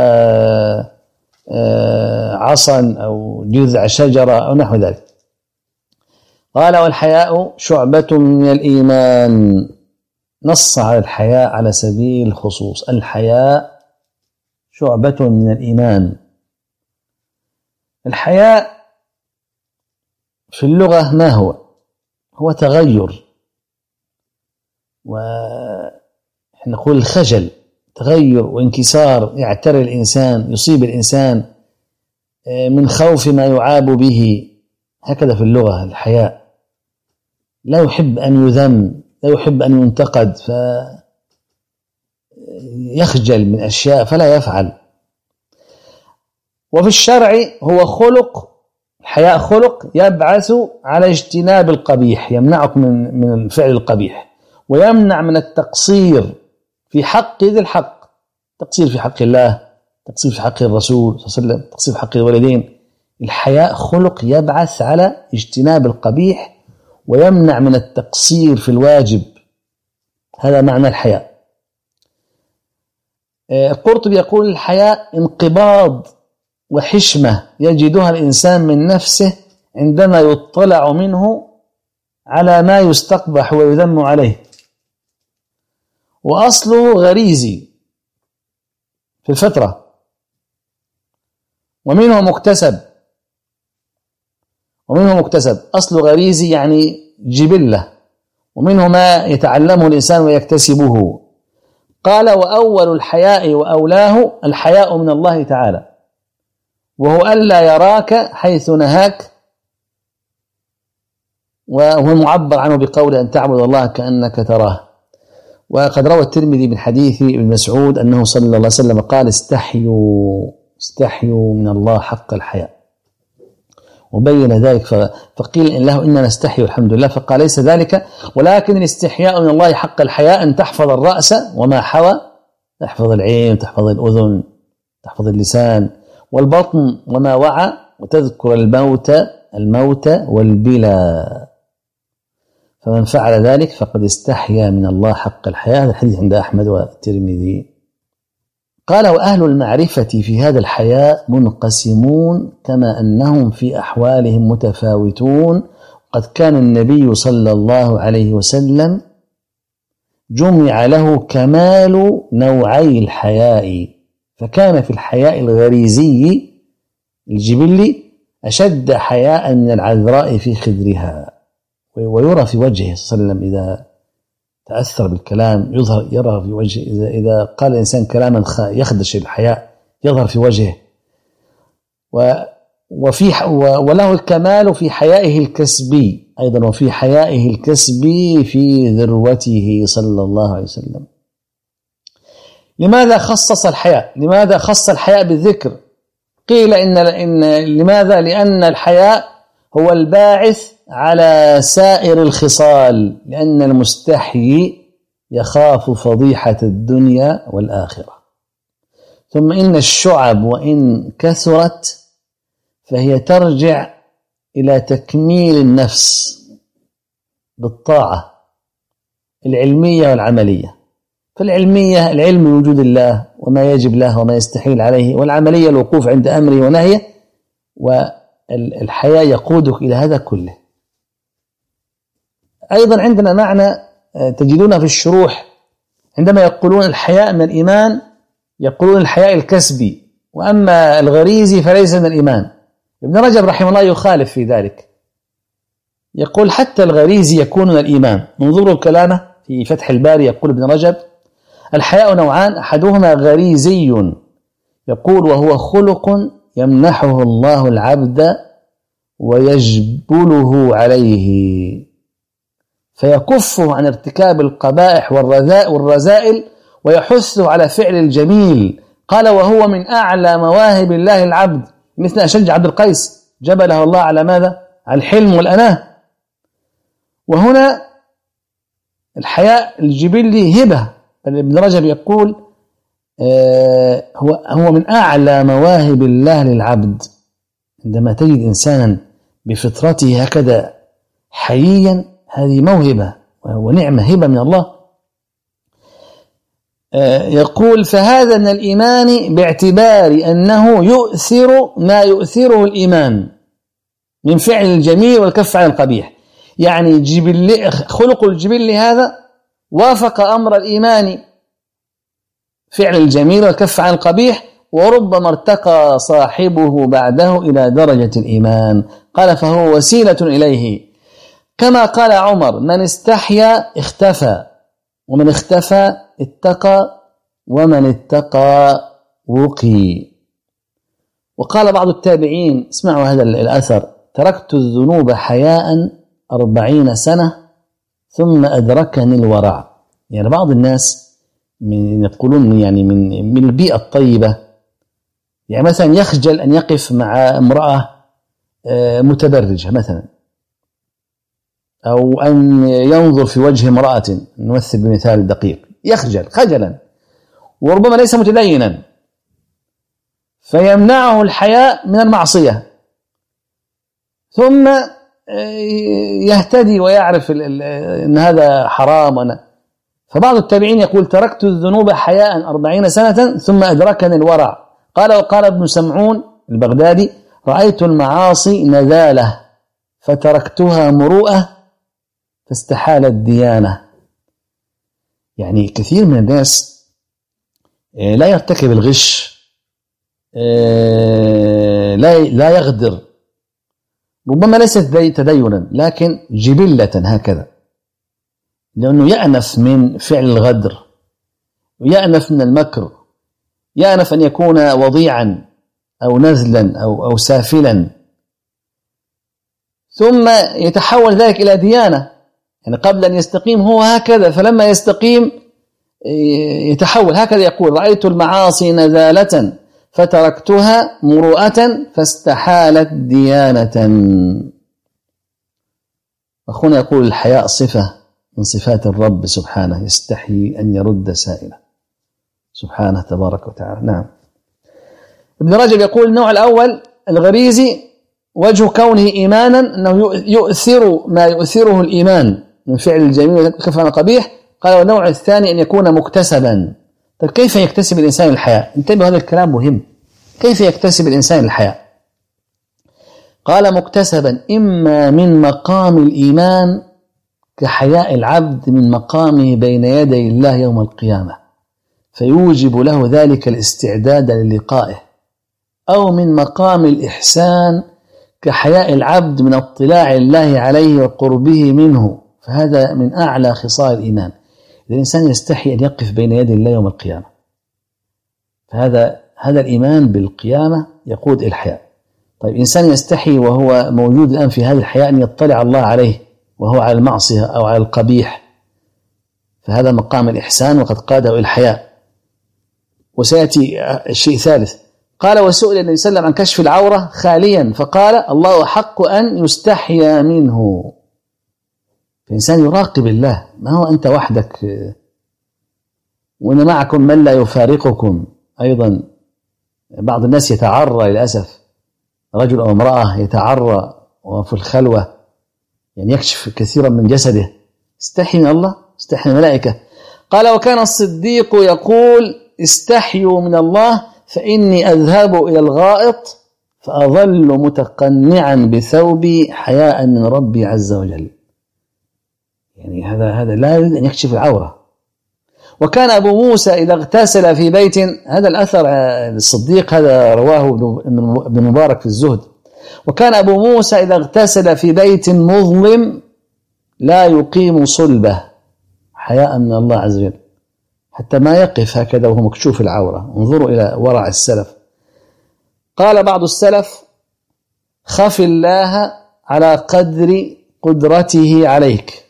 عصا أو جذع شجرة أو نحو ذلك. قال والحياء شعبة من الإيمان. نص على الحياء على سبيل الخصوص. الحياء شعبة من الإيمان. الحياء في اللغة ما هو؟ هو تغير، ونقول الخجل، تغير وانكسار يعتري الإنسان، يصيب الإنسان من خوف ما يعاب به. هكذا في اللغة الحياء. لا يحب أن يذم، لا يحب أن ينتقد، فيخجل من أشياء فلا يفعل. وفي الشرع هو خلق، الحياء خلق يبعث على اجتناب القبيح، يمنعك من من الفعل القبيح، ويمنع من التقصير في حق ذي الحق، تقصير في حق الله، تقصير في حق الرسول صلى الله عليه وسلم، تقصير في حق الوالدين. الحياء خلق يبعث على اجتناب القبيح ويمنع من التقصير في الواجب. هذا معنى الحياء. القرطبي يقول الحياء انقباض وحشمة يجدها الإنسان من نفسه عندما يطلع منه على ما يستقبح ويذم عليه. وأصله غريزي في الفطرة، ومنه مكتسب، ومنه مكتسب أصل غريزي يعني جبلة، ومنه ما يتعلمه الإنسان ويكتسبه. قال وأول الحياء وأولاه الحياء من الله تعالى، وهو ألا يراك حيث نهاك، وهو معبر عنه بقول أن تعبد الله كأنك تراه. وقد روى الترمذي من حديث ابن مسعود أنه صلى الله عليه وسلم قال استحيوا استحيوا من الله حق الحياء، وبين ذلك فقيل إن له إننا نستحي الحمد لله، فقال ليس ذلك، ولكن الاستحياء من الله حق الحياء أن تحفظ الرأس وما حوى، تحفظ العين، تحفظ الأذن، تحفظ اللسان والبطن وما وعى، وتذكر الموت الموت والبلا، فمن فعل ذلك فقد استحيا من الله حق الحياء. هذا الحديث عند أحمد والترمذي. قال وأهل المعرفة في هذا الحياء منقسمون كما أنهم في أحوالهم متفاوتون. قد كان النبي صلى الله عليه وسلم جمع له كمال نوعي الحياء، فكان في الحياء الغريزي الجبلي أشد حياء من العذراء في خدرها، ويرى في وجهه صلى الله عليه وسلم إذا تأثر بالكلام يظهر يرى في وجهه، إذا, إذا قال الإنسان كلاما يخدش الحياء يظهر في وجهه. وفي وله الكمال في حيائه الكسبي أيضا، وفي حيائه الكسبي في ذروته صلى الله عليه وسلم. لماذا خصص الحياء؟ لماذا خص الحياء بالذكر؟ قيل إن, إن لماذا؟ لأن الحياء هو الباعث على سائر الخصال، لأن المستحيي يخاف فضيحة الدنيا والآخرة. ثم إن الشعب وإن كثرت فهي ترجع إلى تكميل النفس بالطاعة العلمية والعملية. فالعلمية العلم بوجود الله وما يجب له وما يستحيل عليه، والعملية الوقوف عند أمره ونهيه، والحياء يقودك إلى هذا كله. أيضا عندنا معنى تجدونه في الشروح عندما يقولون الحياء من الإيمان، يقولون الحياء الكسبي، وأما الغريزي فليس من الإيمان. ابن رجب رحمه الله يخالف في ذلك، يقول حتى الغريزي يكون من الإيمان. انظروا كلامه في فتح الباري، يقول ابن رجب الحياء نوعان، أحدهما غريزي يقول وهو خلق يمنحه الله العبد ويجبله عليه فيكفه عن ارتكاب القبائح والرذائل ويحثه على فعل الجميل. قال وهو من أعلى مواهب الله العبد، مثل أشج عبد القيس جبله الله على ماذا؟ على الحلم والأناه. وهنا الحياء الجبلي هبة، ابن رجب يقول آه هو هو من أعلى مواهب الله للعبد. عندما تجد إنسانا بفطرته هكذا حييا، هذه موهبة ونعمة، هبة من الله. آه يقول فهذا من الإيمان باعتبار أنه يؤثر ما يؤثره الإيمان من فعل الجميل والكف عن القبيح. يعني جبل خلق الجبل هذا وافق أمر الإيمان، فعل الجميل والكف عن القبيح، وربما ارتقى صاحبه بعده إلى درجة الإيمان. قال فهو وسيلة إليه، كما قال عمر من استحيا اختفى، ومن اختفى اتقى، ومن اتقى وقي. وقال بعض التابعين، اسمعوا هذا الأثر، تركت الذنوب حياء أربعين سنة ثم أدركني الورع. يعني بعض الناس من يقولون يعني من من البيئة الطيبة، يعني مثلا يخجل أن يقف مع امرأة متبرجة مثلا، أو أن ينظر في وجه امرأة، نمثل بمثال دقيق، يخجل خجلا وربما ليس متدينا، فيمنعه الحياء من المعصية، ثم يهتدي ويعرف أن هذا حرام. فبعض التابعين يقول تركت الذنوب حياء أربعين سنة ثم أدركني الورع. قال وقال ابن سمعون البغدادي رأيت المعاصي نذالة فتركتها مروءة فاستحالت ديانة. يعني كثير من الناس لا يرتكب الغش، لا لا يغدر، ربما ليست تدينا لكن جبلة هكذا، لأنه يأنف من فعل الغدر ويأنف من المكر، يأنف أن يكون وضيعا أو نزلا أو, أو سافلا، ثم يتحول ذلك إلى ديانة. يعني قبل أن يستقيم هو هكذا، فلما يستقيم يتحول هكذا. يقول: رأيت المعاصي نزالة فتركتها مروءة فاستحالت ديانة. أخونا يقول: الحياء صفة من صفات الرب سبحانه، يستحي أن يرد سائله سبحانه تبارك وتعالى. نعم. ابن رجب يقول: النوع الأول الغريزي، وجه كونه إيمانا أنه يؤثر ما يؤثره الإيمان من فعل الجميل وكف عن القبيح. قال: والنوع الثاني أن يكون مكتسبا. طيب كيف يكتسب الإنسان الحياء؟ انتبهوا، هذا الكلام مهم. كيف يكتسب الإنسان الحياء؟ قال: مكتسبا إما من مقام الإيمان كحياء العبد من مقامه بين يدي الله يوم القيامة، فيوجب له ذلك الاستعداد للقائه، أو من مقام الإحسان كحياء العبد من اطلاع الله عليه وقربه منه، فهذا من أعلى خصال الإيمان. إذا الإنسان يستحي أن يقف بين يدي الله يوم القيامة، فهذا هذا الإيمان بالقيامة يقود إلى الحياء. طيب إنسان يستحي وهو موجود الآن في هذه الحياة أن يطلع الله عليه وهو على المعصية أو على القبيح، فهذا مقام الإحسان وقد قاده إلى الحياء. وسيأتي الشيء ثالث. قال: وسئل النبي صلى الله عليه وسلم عن كشف العورة خاليا فقال: الله حق أن يستحيا منه. فإنسان يراقب الله، ما هو أنت وحدك، وإن معكم من لا يفارقكم. أيضا بعض الناس يتعرى للأسف، رجل أو امرأة يتعرى وفي الخلوة يعني يكشف كثيرا من جسده. استحي من الله، استحي من الملائكة. قال: وكان الصديق يقول: استحيوا من الله فإني أذهب إلى الغائط فأظل متقنعا بثوبي حياء من ربي عز وجل. يعني هذا هذا لا يريد أن يكشف العورة. وكان أبو موسى إذا اغتسل في بيت، هذا الأثر الصديق هذا رواه ابن مبارك في الزهد. وكان أبو موسى إذا اغتسل في بيت مظلم لا يقيم صلبه حياء من الله عز وجل، حتى ما يقف هكذا وهو مكشوف العورة. انظروا إلى ورع السلف. قال بعض السلف: خف الله على قدر قدرته عليك،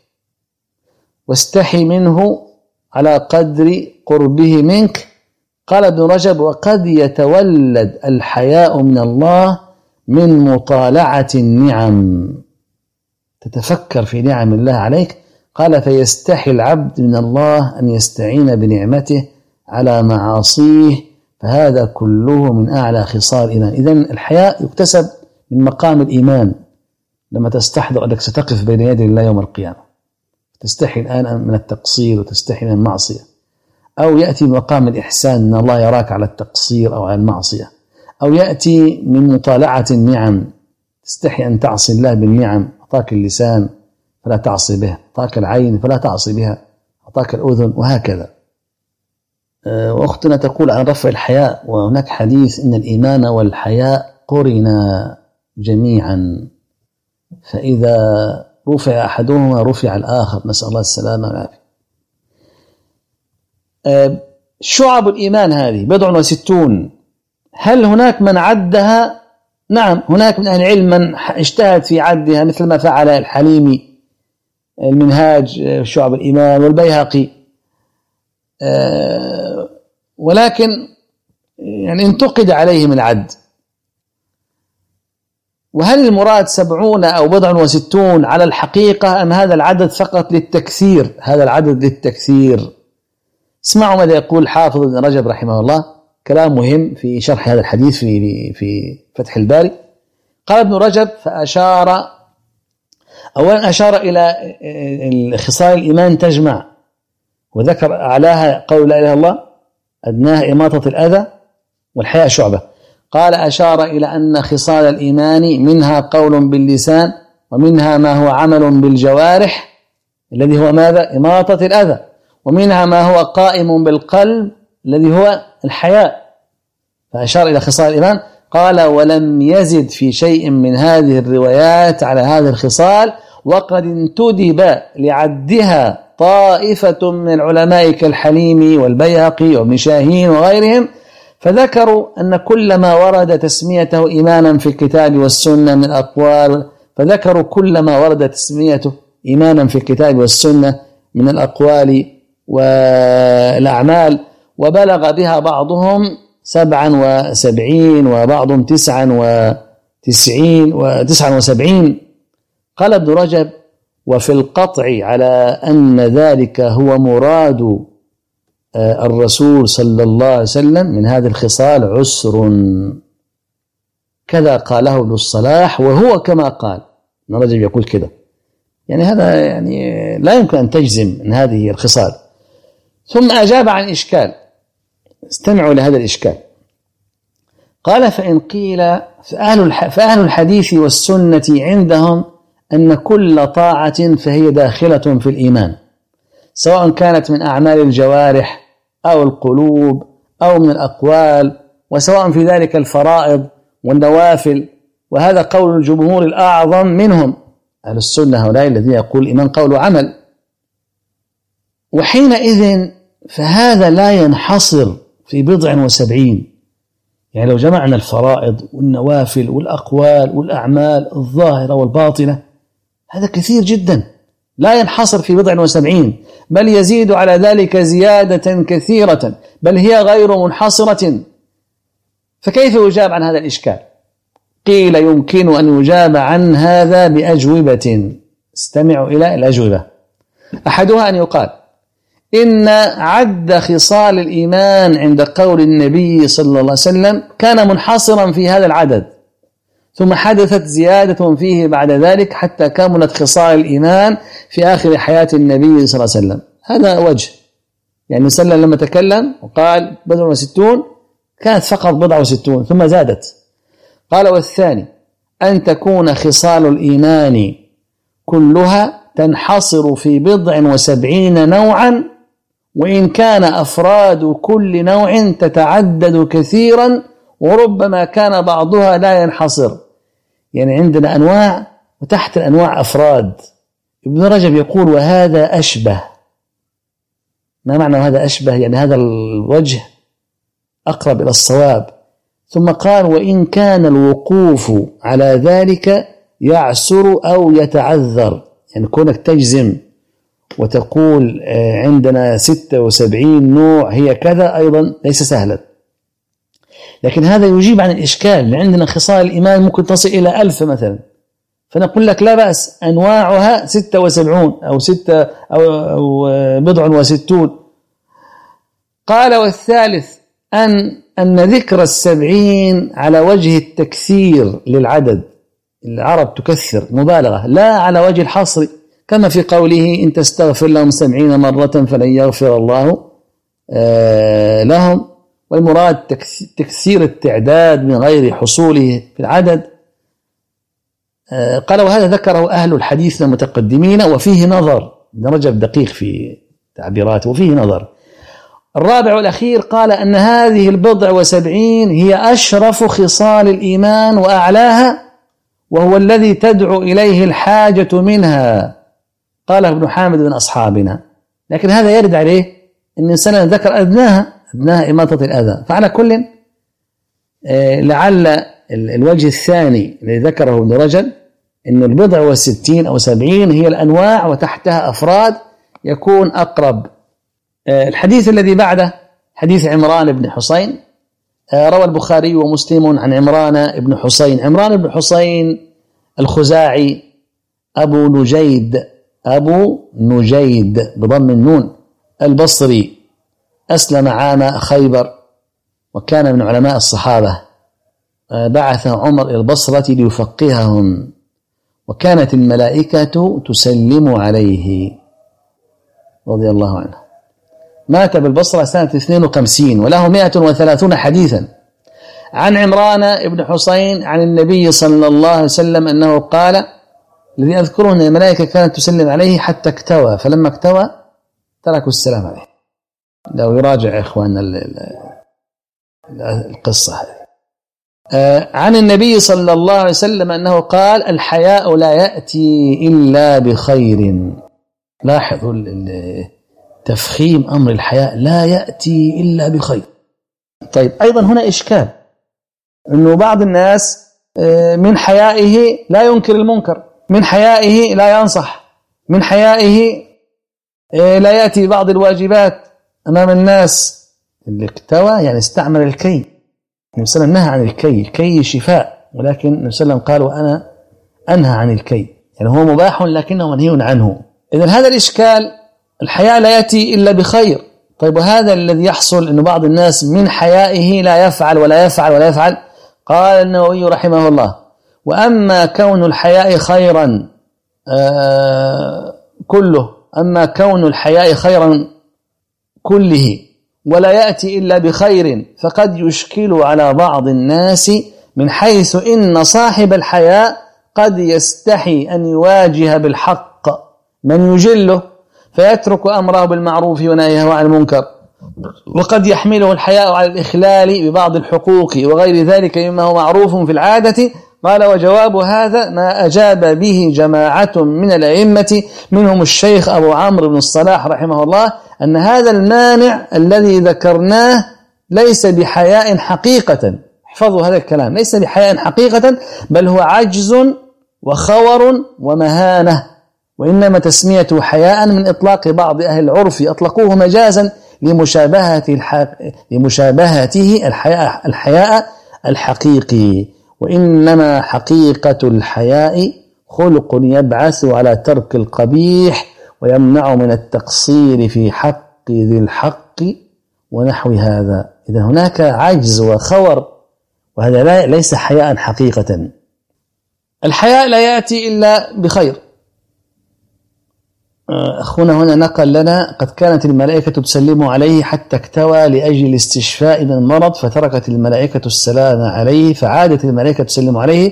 واستحي منه على قدر قربه منك. قال ابن رجب: وقد يتولد الحياء من الله من مطالعة النعم، تتفكر في نعم الله عليك. قال: فيستحي العبد من الله أن يستعين بنعمته على معاصيه، فهذا كله من أعلى خصال الإيمان. إذن الحياء يكتسب من مقام الإيمان، لما تستحضر أنك ستقف بين يدي الله يوم القيامة، تستحي الآن من التقصير وتستحي من المعصية، أو يأتي من مقام الإحسان أن الله يراك على التقصير أو على المعصية، أو يأتي من مطالعة النعم، تستحي أن تعصي الله بالنعم. أعطاك اللسان فلا تعصي به، أعطاك العين فلا تعصي بها، أعطاك الأذن، وهكذا. وأختنا تقول عن رفع الحياء، وهناك حديث إن الإيمان والحياء قرنا جميعا، فإذا رفع أحدهما رفع الآخر، نسأل الله السلامة والعافية. شعب الإيمان هذه بضع وستون، هل هناك من عدها؟ نعم، هناك من أهل العلم من اجتهد في عدها، مثل ما فعل الحليمي المنهاج شعب الإيمان والبيهقي، ولكن يعني انتقد عليهم العد. وهل المراد سبعون أو بضع وستون على الحقيقة، أم هذا العدد فقط للتكثير؟ هذا العدد للتكثير. اسمعوا ماذا يقول حافظ ابن رجب رحمه الله، كلام مهم في شرح هذا الحديث في في فتح الباري. قال ابن رجب: فأشار أولا أشار إلى خصال الإيمان تجمع، وذكر أعلاها قول لا إله إلا الله، أدناها إماطة الأذى، والحياء شعبة. قال: أشار إلى أن خصال الإيمان منها قول باللسان، ومنها ما هو عمل بالجوارح الذي هو ماذا؟ إماطة الأذى، ومنها ما هو قائم بالقلب الذي هو الحياء. فأشار إلى خصال الإيمان. قال ولم يزد في شيء من هذه الروايات على هذه الخصال، وقد انتدب لعدها طائفة من العلماء كالحليمي والبيهقي وابن شاهين وغيرهم، فذكروا أن كل ما ورد تسميته إيمانا في الكتاب والسنة من الأقوال فذكروا كل ما ورد تسميته إيمانا في الكتاب والسنة من الأقوال والأعمال، وبلغ بها بعضهم سبعا وسبعين وبعضهم تسعا وتسعين وتسعا وسبعين. قال ابن رجب: وفي القطع على أن ذلك هو مراد الرسول صلى الله عليه وسلم من هذه الخصال عسر، كذا قاله ابن الصلاح، وهو كما قال. ابن رجب يقول كده، يعني هذا يعني لا يمكن أن تجزم من هذه الخصال. ثم أجاب عن إشكال، استمعوا لهذا الإشكال. قال: فإن قيل فأهل الحديث والسنة عندهم أن كل طاعة فهي داخلة في الإيمان، سواء كانت من أعمال الجوارح أو القلوب أو من الأقوال، وسواء في ذلك الفرائض والنوافل، وهذا قول الجمهور الأعظم منهم أهل السنة، هؤلاء الذين يقول الإيمان قول وعمل. وحينئذ فهذا لا ينحصر في بضع وسبعين، يعني لو جمعنا الفرائض والنوافل والأقوال والأعمال الظاهرة والباطنة هذا كثير جدا، لا ينحصر في بضع وسبعين، بل يزيد على ذلك زيادة كثيرة، بل هي غير منحصرة. فكيف يجاب عن هذا الإشكال؟ قيل: يمكن أن يجاب عن هذا بأجوبة. استمعوا إلى الأجوبة. أحدها أن يقال: إن عد خصال الإيمان عند قول النبي صلى الله عليه وسلم كان منحصرا في هذا العدد، ثم حدثت زيادة فيه بعد ذلك حتى كملت خصال الإيمان في آخر حياة النبي صلى الله عليه وسلم. هذا وجه، يعني صلى الله عليه وسلم لما تكلم وقال بضع وستون كانت فقط بضع وستون ثم زادت. قال: والثاني أن تكون خصال الإيمان كلها تنحصر في بضع وسبعين نوعا، وإن كان أفراد كل نوع تتعدد كثيرا، وربما كان بعضها لا ينحصر. يعني عندنا أنواع وتحت الأنواع أفراد. ابن رجب يقول: وهذا أشبه. ما معنى هذا أشبه؟ يعني هذا الوجه أقرب إلى الصواب. ثم قال: وإن كان الوقوف على ذلك يعسر أو يتعذر، يعني كونك تجزم وتقول عندنا ستة وسبعين نوع هي كذا أيضا ليس سهلا. لكن هذا يجيب عن الإشكال. عندنا خصال الإيمان ممكن تصل إلى ألف مثلا، فنقول لك لا بأس، أنواعها ستة وسبعون أو ستة أو, أو بضع وستون. قال: والثالث أن أن ذكر السبعين على وجه التكثير للعدد، العرب تكثر مبالغة، لا على وجه الحصر، كما في قوله: إن تستغفر لهم سبعين مرة فلن يغفر الله لهم. والمراد تكثير التعداد من غير حصوله في العدد. قال: وهذا ذكره أهل الحديث المتقدمين وفيه نظر. ابن رجب دقيق في تعبيراته وفيه نظر. الرابع والأخير قال أن هذه البضع وسبعين هي أشرف خصال الإيمان وأعلاها، وهو الذي تدعو إليه الحاجة منها. قال ابن حامد من أصحابنا. لكن هذا يرد عليه أن الإنسان ذكر أدناها أدناها إماطة الأذى. فعلى كل لعل الوجه الثاني الذي ذكره ابن رجب أن البضع والستين أو سبعين هي الأنواع وتحتها أفراد يكون أقرب. الحديث الذي بعده حديث عمران بن حسين. روى البخاري ومسلم عن عمران بن حسين. عمران بن حسين الخزاعي أبو نجيد أبو نجيد بضم النون البصري، أسلم عام خيبر وكان من علماء الصحابة. بعث عمر إلى البصرة ليفقههم، وكانت الملائكة تسلم عليه رضي الله عنه. مات بالبصرة سنة اثنين وخمسين وله مئة وثلاثون حديثا. عن عمران بن حسين عن النبي صلى الله عليه وسلم أنه قال: الذي أذكره أن الملائكة كانت تسلم عليه حتى اكتوى، فلما اكتوى تركوا السلام عليه. لو يراجع إخواننا القصة هذه. عن النبي صلى الله عليه وسلم أنه قال الحياء لا يأتي إلا بخير. لاحظوا تفخيم أمر الحياء، لا يأتي إلا بخير. طيب أيضا هنا إشكال، أنه بعض الناس من حيائه لا ينكر المنكر، من حيائه لا ينصح، من حيائه لا يأتي بعض الواجبات أمام الناس. اللي اكتوى يعني استعمل الكي. النبي صلى الله عليه وسلم نهى عن الكي، الكي شفاء، ولكن النبي صلى الله عليه وسلم قال وأنا أنهى عن الكي، يعني هو مباح لكنه منهي عنه. إذن هذا الإشكال، الحياء لا يأتي إلا بخير. طيب وهذا الذي يحصل أن بعض الناس من حيائه لا يفعل ولا يفعل ولا يفعل. قال النووي رحمه الله وأما كون الحياء خيرا آه كله أما كون الحياء خيرا كله ولا يأتي إلا بخير فقد يشكل على بعض الناس، من حيث إن صاحب الحياء قد يستحي أن يواجه بالحق من يجله فيترك أمره بالمعروف ونهيه عن المنكر، وقد يحمله الحياء على الإخلال ببعض الحقوق وغير ذلك مما هو معروف في العادة. قال وجواب هذا ما أجاب به جماعة من الأئمة منهم الشيخ أبو عمرو بن الصلاح رحمه الله أن هذا المانع الذي ذكرناه ليس بحياء حقيقة. احفظوا هذا الكلام، ليس بحياء حقيقة، بل هو عجز وخور ومهانة، وإنما تسميته حياء من إطلاق بعض أهل العرف أطلقوه مجازا لمشابهة الحق... لمشابهته الحياء... الحياء الحقيقي، وإنما حقيقة الحياء خلق يبعث على ترك القبيح ويمنع من التقصير في حق ذي الحق ونحو هذا. إذا هناك عجز وخور، وهذا لا ليس حياء حقيقة. الحياء لا يأتي إلا بخير. أخونا هنا نقل لنا قد كانت الملائكة تسلم عليه حتى اكتوى لأجل الاستشفاء من المرض فتركت الملائكة السلام عليه فعادت الملائكة تسلم عليه.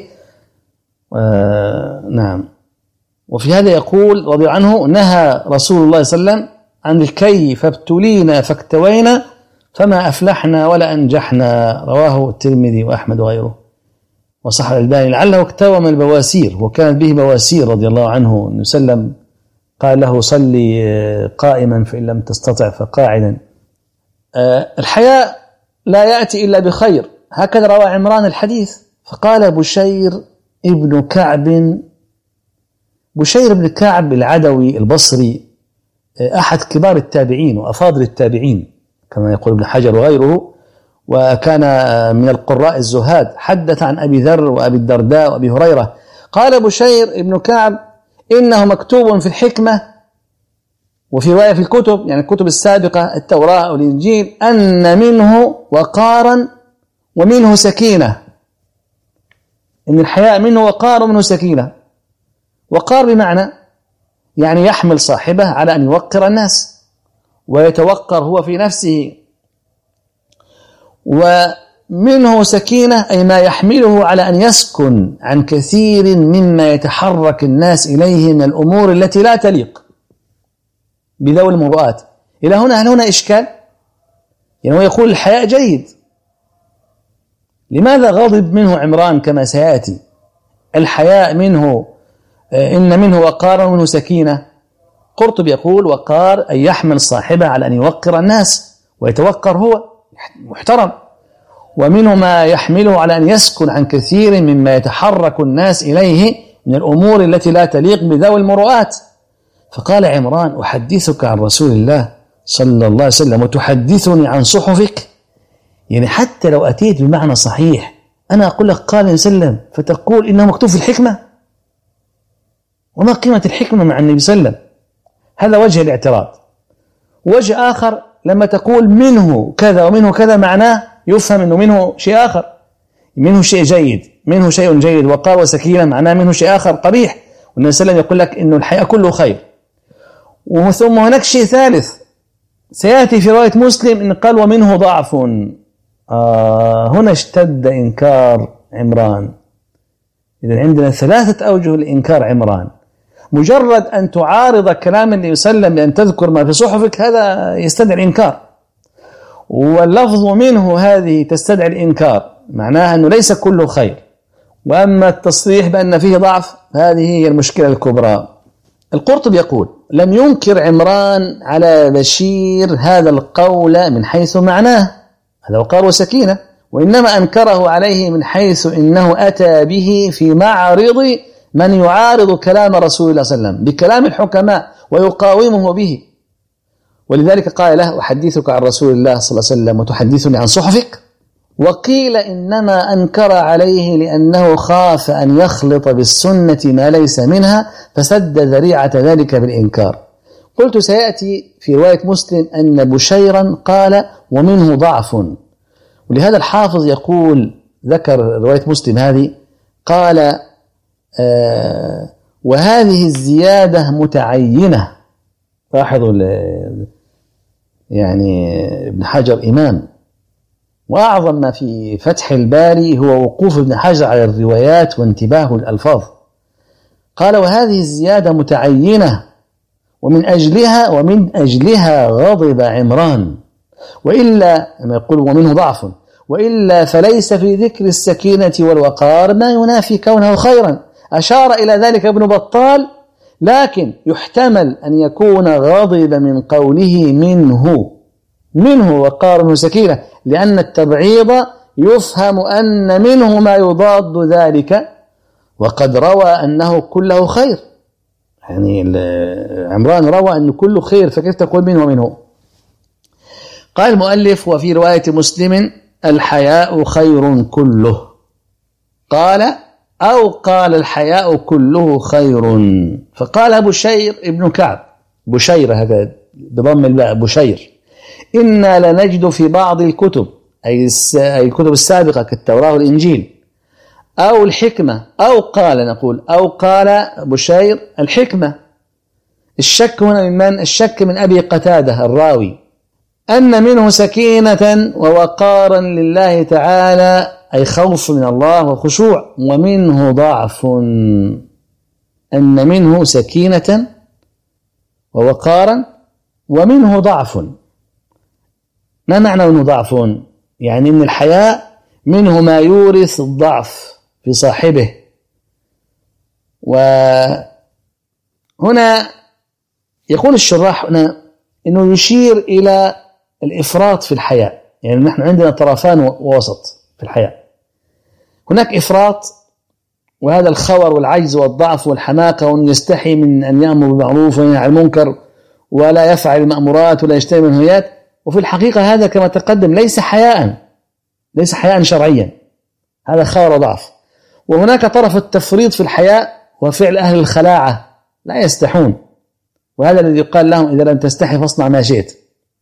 آه نعم. وفي هذا يقول رضي عنه نهى رسول الله صلى الله عليه وسلم عن الكي فابتلينا فاكتوينا فما أفلحنا ولا أنجحنا، رواه الترمذي وأحمد وغيره وصح الألباني. لعله اكتوى من البواسير وكانت به بواسير رضي الله عنه. النبي صلى الله عليه وسلم قال له صلي قائما فإن لم تستطع فقاعدا. الحياء لا يأتي إلا بخير، هكذا روى عمران الحديث. فقال بشير ابن كعب، بشير بن كعب العدوي البصري أحد كبار التابعين وأفاضل التابعين كما يقول ابن حجر وغيره، وكان من القراء الزهاد، حدث عن أبي ذر وأبي الدرداء وأبي هريرة. قال بشير ابن كعب إنه مكتوب في الحكمة وفي رواية في الكتب، يعني الكتب السابقة التوراة والإنجيل، أن منه وقارا ومنه سكينة. إن الحياء منه وقار ومنه سكينة. وقار بمعنى يعني يحمل صاحبه على أن يوقر الناس ويتوقر هو في نفسه، ومنه سكينة أي ما يحمله على أن يسكن عن كثير مما يتحرك الناس إليه من الأمور التي لا تليق بذوي المروءات. إلى هنا هل هنا إشكال؟ يعني هو يقول الحياء جيد، لماذا غضب منه عمران كما سيأتي؟ الحياء منه إن منه وقار ومنه سكينة. قرطبي يقول وقار أن يحمل صاحبه على أن يوقر الناس ويتوقر هو محترم، ومنه ما يحمله على أن يسكن عن كثير مما يتحرك الناس إليه من الأمور التي لا تليق بذوي المروءات. فقال عمران أحدثك عن رسول الله صلى الله عليه وسلم وتحدثني عن صحفك؟ يعني حتى لو أتيت بمعنى صحيح أنا أقول لك قال النبي صلى الله عليه وسلم فتقول إنه مكتوب في الحكمة؟ وما قيمة الحكمة مع النبي صلى الله عليه وسلم؟ هذا وجه الاعتراض. وجه آخر لما تقول منه كذا ومنه كذا معناه يفهم أنه منه شيء آخر، منه شيء جيد، منه شيء جيد. وقار وسكينة معناه منه شيء آخر قبيح، والنبي صلى الله عليه وسلم يقول لك أنه الحياة كله خير. وثم هناك شيء ثالث سيأتي في رواية مسلم إن قال ومنه ضعف. آه هنا اشتد إنكار عمران. إذن عندنا ثلاثة أوجه لإنكار عمران. مجرد أن تعارض كلام النبي صلى الله عليه وسلم بأن تذكر ما في صحفك هذا يستدعي الإنكار، واللفظ منه هذه تستدعي الإنكار، معناها أنه ليس كله خير. وأما التصريح بأن فيه ضعف هذه هي المشكلة الكبرى. القرطبي يقول: لم ينكر عمران على بشير هذا القول من حيث معناه، هذا وقار وسكينة، وإنما أنكره عليه من حيث إنه أتى به في معرض من يعارض كلام رسول الله صلى الله عليه وسلم بكلام الحكماء ويقاومه به. ولذلك قال له: أحدثك عن رسول الله صلى الله عليه وسلم وتحدثني عن صحفك؟ وقيل إنما أنكر عليه لأنه خاف أن يخلط بالسنة ما ليس منها فسد ذريعة ذلك بالإنكار. قلت: سيأتي في رواية مسلم أن بشيرا قال ومنه ضعف، ولهذا الحافظ يقول ذكر رواية مسلم هذه قال: آه وهذه الزيادة متعينة. لاحظوا يعني ابن حجر إمام، وأعظم ما في فتح الباري هو وقوف ابن حجر على الروايات وانتباهه الألفاظ. قال: وهذه الزيادة متعينة ومن أجلها ومن أجلها غضب عمران، وإلا ما يقول ومنه ضعف، وإلا فليس في ذكر السكينة والوقار ما ينافي كونه خيرا. أشار إلى ذلك ابن بطال، لكن يحتمل أن يكون غضب من قوله منه منه وقار وسكينة، لأن التبعيض يفهم أن منه ما يضاد ذلك، وقد روى أنه كله خير. يعني عمران روى أنه كله خير، فكيف تقول منه ومنه؟ قال المؤلف: وفي رواية مسلم: الحياء خير كله. قال: أو قال الحياء كله خير. فقال بشير ابن كعب، بشير هذا بضم الباء بشير: إنا لنجد في بعض الكتب، أي الكتب السابقة كالتوراة والإنجيل، أو الحكمة، أو قال نقول أو قال بشير الحكمة. الشك هنا من من؟ الشك من أبي قتادة الراوي، أن منه سكينة ووقارا لله تعالى، أي خوف من الله وخشوع، ومنه ضعف، أن منه سكينة ووقارا ومنه ضعف. ما معنى أنه ضعف؟ يعني أن الحياء منه ما يورث الضعف في صاحبه. وهنا يقول الشراح هنا أنه يشير إلى الإفراط في الحياء، يعني نحن عندنا طرفان ووسط في الحياء. هناك إفراط، وهذا الخور والعجز والضعف والحماقة، وأن يستحي من أن يأمر بالمعروف وينهى عن المنكر ولا يفعل المأمورات ولا يجتنب المنهيات. وفي الحقيقة هذا كما تقدم ليس حياء، ليس حياء شرعيا، هذا خور وضعف. وهناك طرف التفريط في الحياء وفعل أهل الخلاعة، لا يستحون، وهذا الذي يقال لهم: إذا لم تستحي فاصنع ما شئت.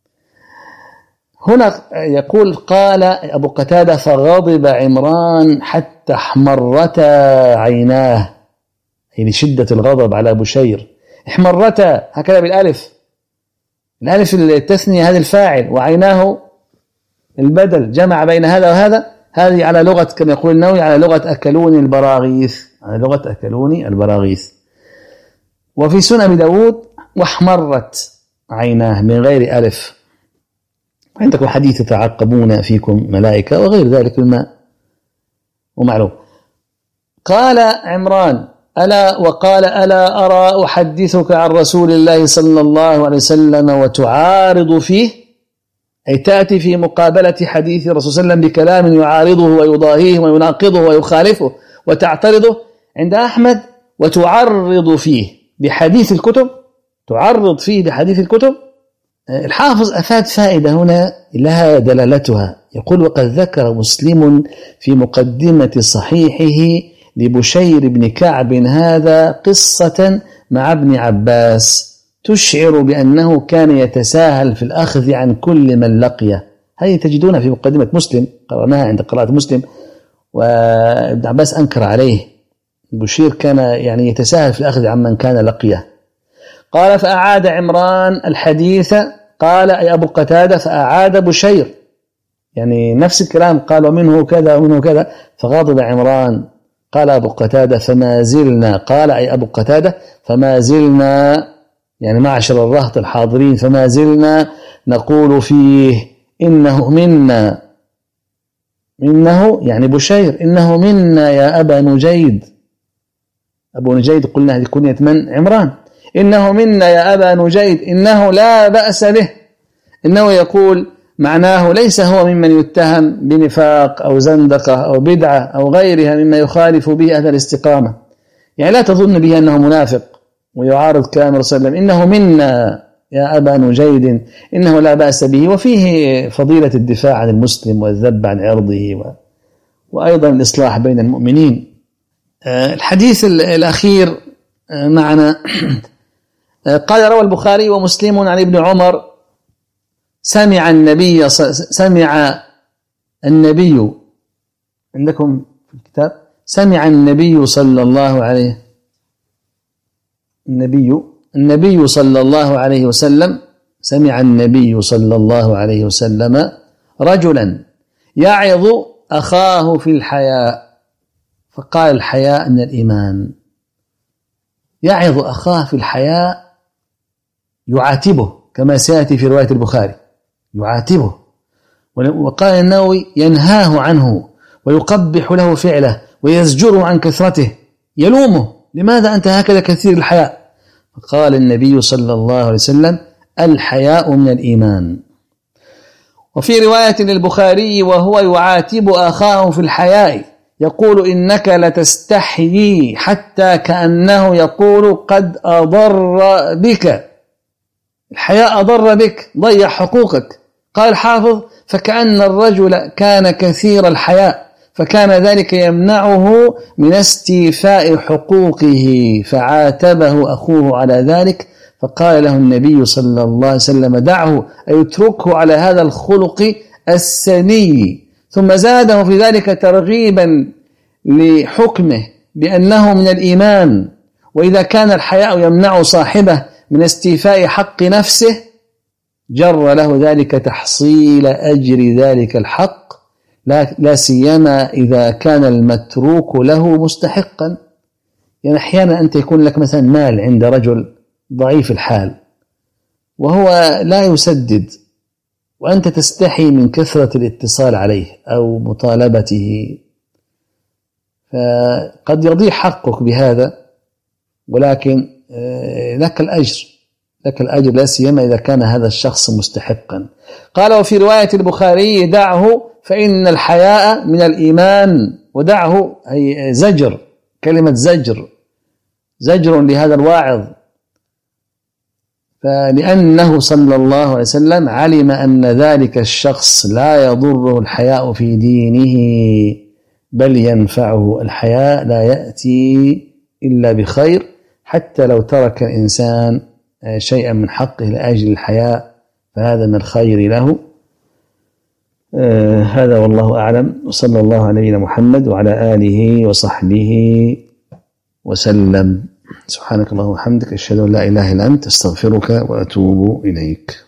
هنا يقول قال أبو قتادة: فغضب عمران حتى احمرتا عيناه، هي شدة الغضب على بشير. احمرتا هكذا بالالف، الالف التثنية هذه الفاعل، وعيناه البدل، جمع بين هذا وهذا. هذه على لغة كما يقول النووي على لغة أكلوني البراغيث، على لغة أكلوني البراغيث. وفي سنن أبي داود: واحمرت عيناه من غير ألف. عندكم حديث: تعقبون فيكم ملائكة وغير ذلك مما ومعلوم. قال عمران: ألا وقال: ألا أرى أحدثك عن رسول الله صلى الله عليه وسلم وتعارض فيه، أي تأتي في مقابلة حديث الرسول صلى الله عليه وسلم بكلام يعارضه ويضاهيه ويناقضه ويخالفه وتعترضه. عند أحمد: وتعرض فيه بحديث الكتب، تعرض فيه بحديث الكتب. الحافظ أفاد فائدة هنا لها دلالتها، يقول: وقد ذكر مسلم في مقدمة صحيحه لبشير بن كعب هذا قصة مع ابن عباس تشعر بأنه كان يتساهل في الأخذ عن كل من لقيه. هذه تجدونها في مقدمة مسلم، قرأناها عند قراءة مسلم، وابن عباس أنكر عليه. بشير كان يعني يتساهل في الأخذ عن من كان لقيه. قال: فأعاد عمران الحديث، قال أي أبو قتادة: فأعاد بشير، يعني نفس الكلام، قال ومنه كذا ومنه كذا. فغضب عمران. قال أبو قتادة: فما زلنا، قال أي أبو قتادة: فما زلنا، يعني معشر الرهط الحاضرين، فما زلنا نقول فيه إنه منا، إنه يعني بشير إنه منا يا أبا نجيد. أبو نجيد قلنا هذه كنية من؟ عمران. إنه منا يا أبا نجيد إنه لا بأس به. إنه يقول معناه ليس هو ممن يتهم بنفاق أو زندقة أو بدعة أو غيرها مما يخالف به أهل الاستقامة، يعني لا تظن به أنه منافق ويعارض كلام رسول الله. إنه منا يا أبا نجيد إنه لا بأس به. وفيه فضيلة الدفاع عن المسلم والذب عن عرضه و... وأيضا الإصلاح بين المؤمنين. الحديث الأخير معنا قال روى البخاري ومسلم عن ابن عمر سمع النبي سمع النبي عندكم في الكتاب سمع النبي صلى الله عليه النبي النبي صلى الله عليه وسلم سمع النبي صلى الله عليه وسلم رجلا يعظ أخاه في الحياء فقال الحياء من الإيمان. يعظ أخاه في الحياء يعاتبه كما سيأتي في رواية البخاري، يعاتبه. وقال النووي ينهاه عنه ويقبح له فعله ويزجره عن كثرته، يلومه لماذا أنت هكذا كثير الحياء؟ فقال النبي صلى الله عليه وسلم الحياء من الإيمان. وفي رواية للبخاري وهو يعاتب أخاه في الحياء يقول إنك لتستحيي حتى كأنه يقول قد أضر بك، الحياء أضر بك ضيع حقوقك. قال الحافظ فكأن الرجل كان كثير الحياء فكان ذلك يمنعه من استيفاء حقوقه فعاتبه أخوه على ذلك فقال له النبي صلى الله عليه وسلم دعه أي اتركه على هذا الخلق السني. ثم زاده في ذلك ترغيبا لحكمه بأنه من الإيمان، وإذا كان الحياء يمنع صاحبه من استيفاء حق نفسه جر له ذلك تحصيل أجر ذلك الحق لا, لا سيما إذا كان المتروك له مستحقا. يعني أحيانا أنت يكون لك مثلا مال عند رجل ضعيف الحال وهو لا يسدد وأنت تستحي من كثرة الاتصال عليه أو مطالبته، فقد يضيع حقك بهذا، ولكن لك الأجر لك الأجر لا سيما إذا كان هذا الشخص مستحقا. قال وفي رواية البخاري دعه فإن الحياء من الإيمان. ودعه هي زجر، كلمة زجر زجر لهذا الواعظ، فلأنه صلى الله عليه وسلم علم أن ذلك الشخص لا يضره الحياء في دينه بل ينفعه. الحياء لا يأتي إلا بخير، حتى لو ترك الإنسان شيئا من حقه لأجل الحياء فهذا من الخير له. آه هذا والله أعلم، وصلى الله على نبينا محمد وعلى آله وصحبه وسلم. سبحانك اللهم وبحمدك أشهد أن لا إله إلا أنت أستغفرك وأتوب إليك.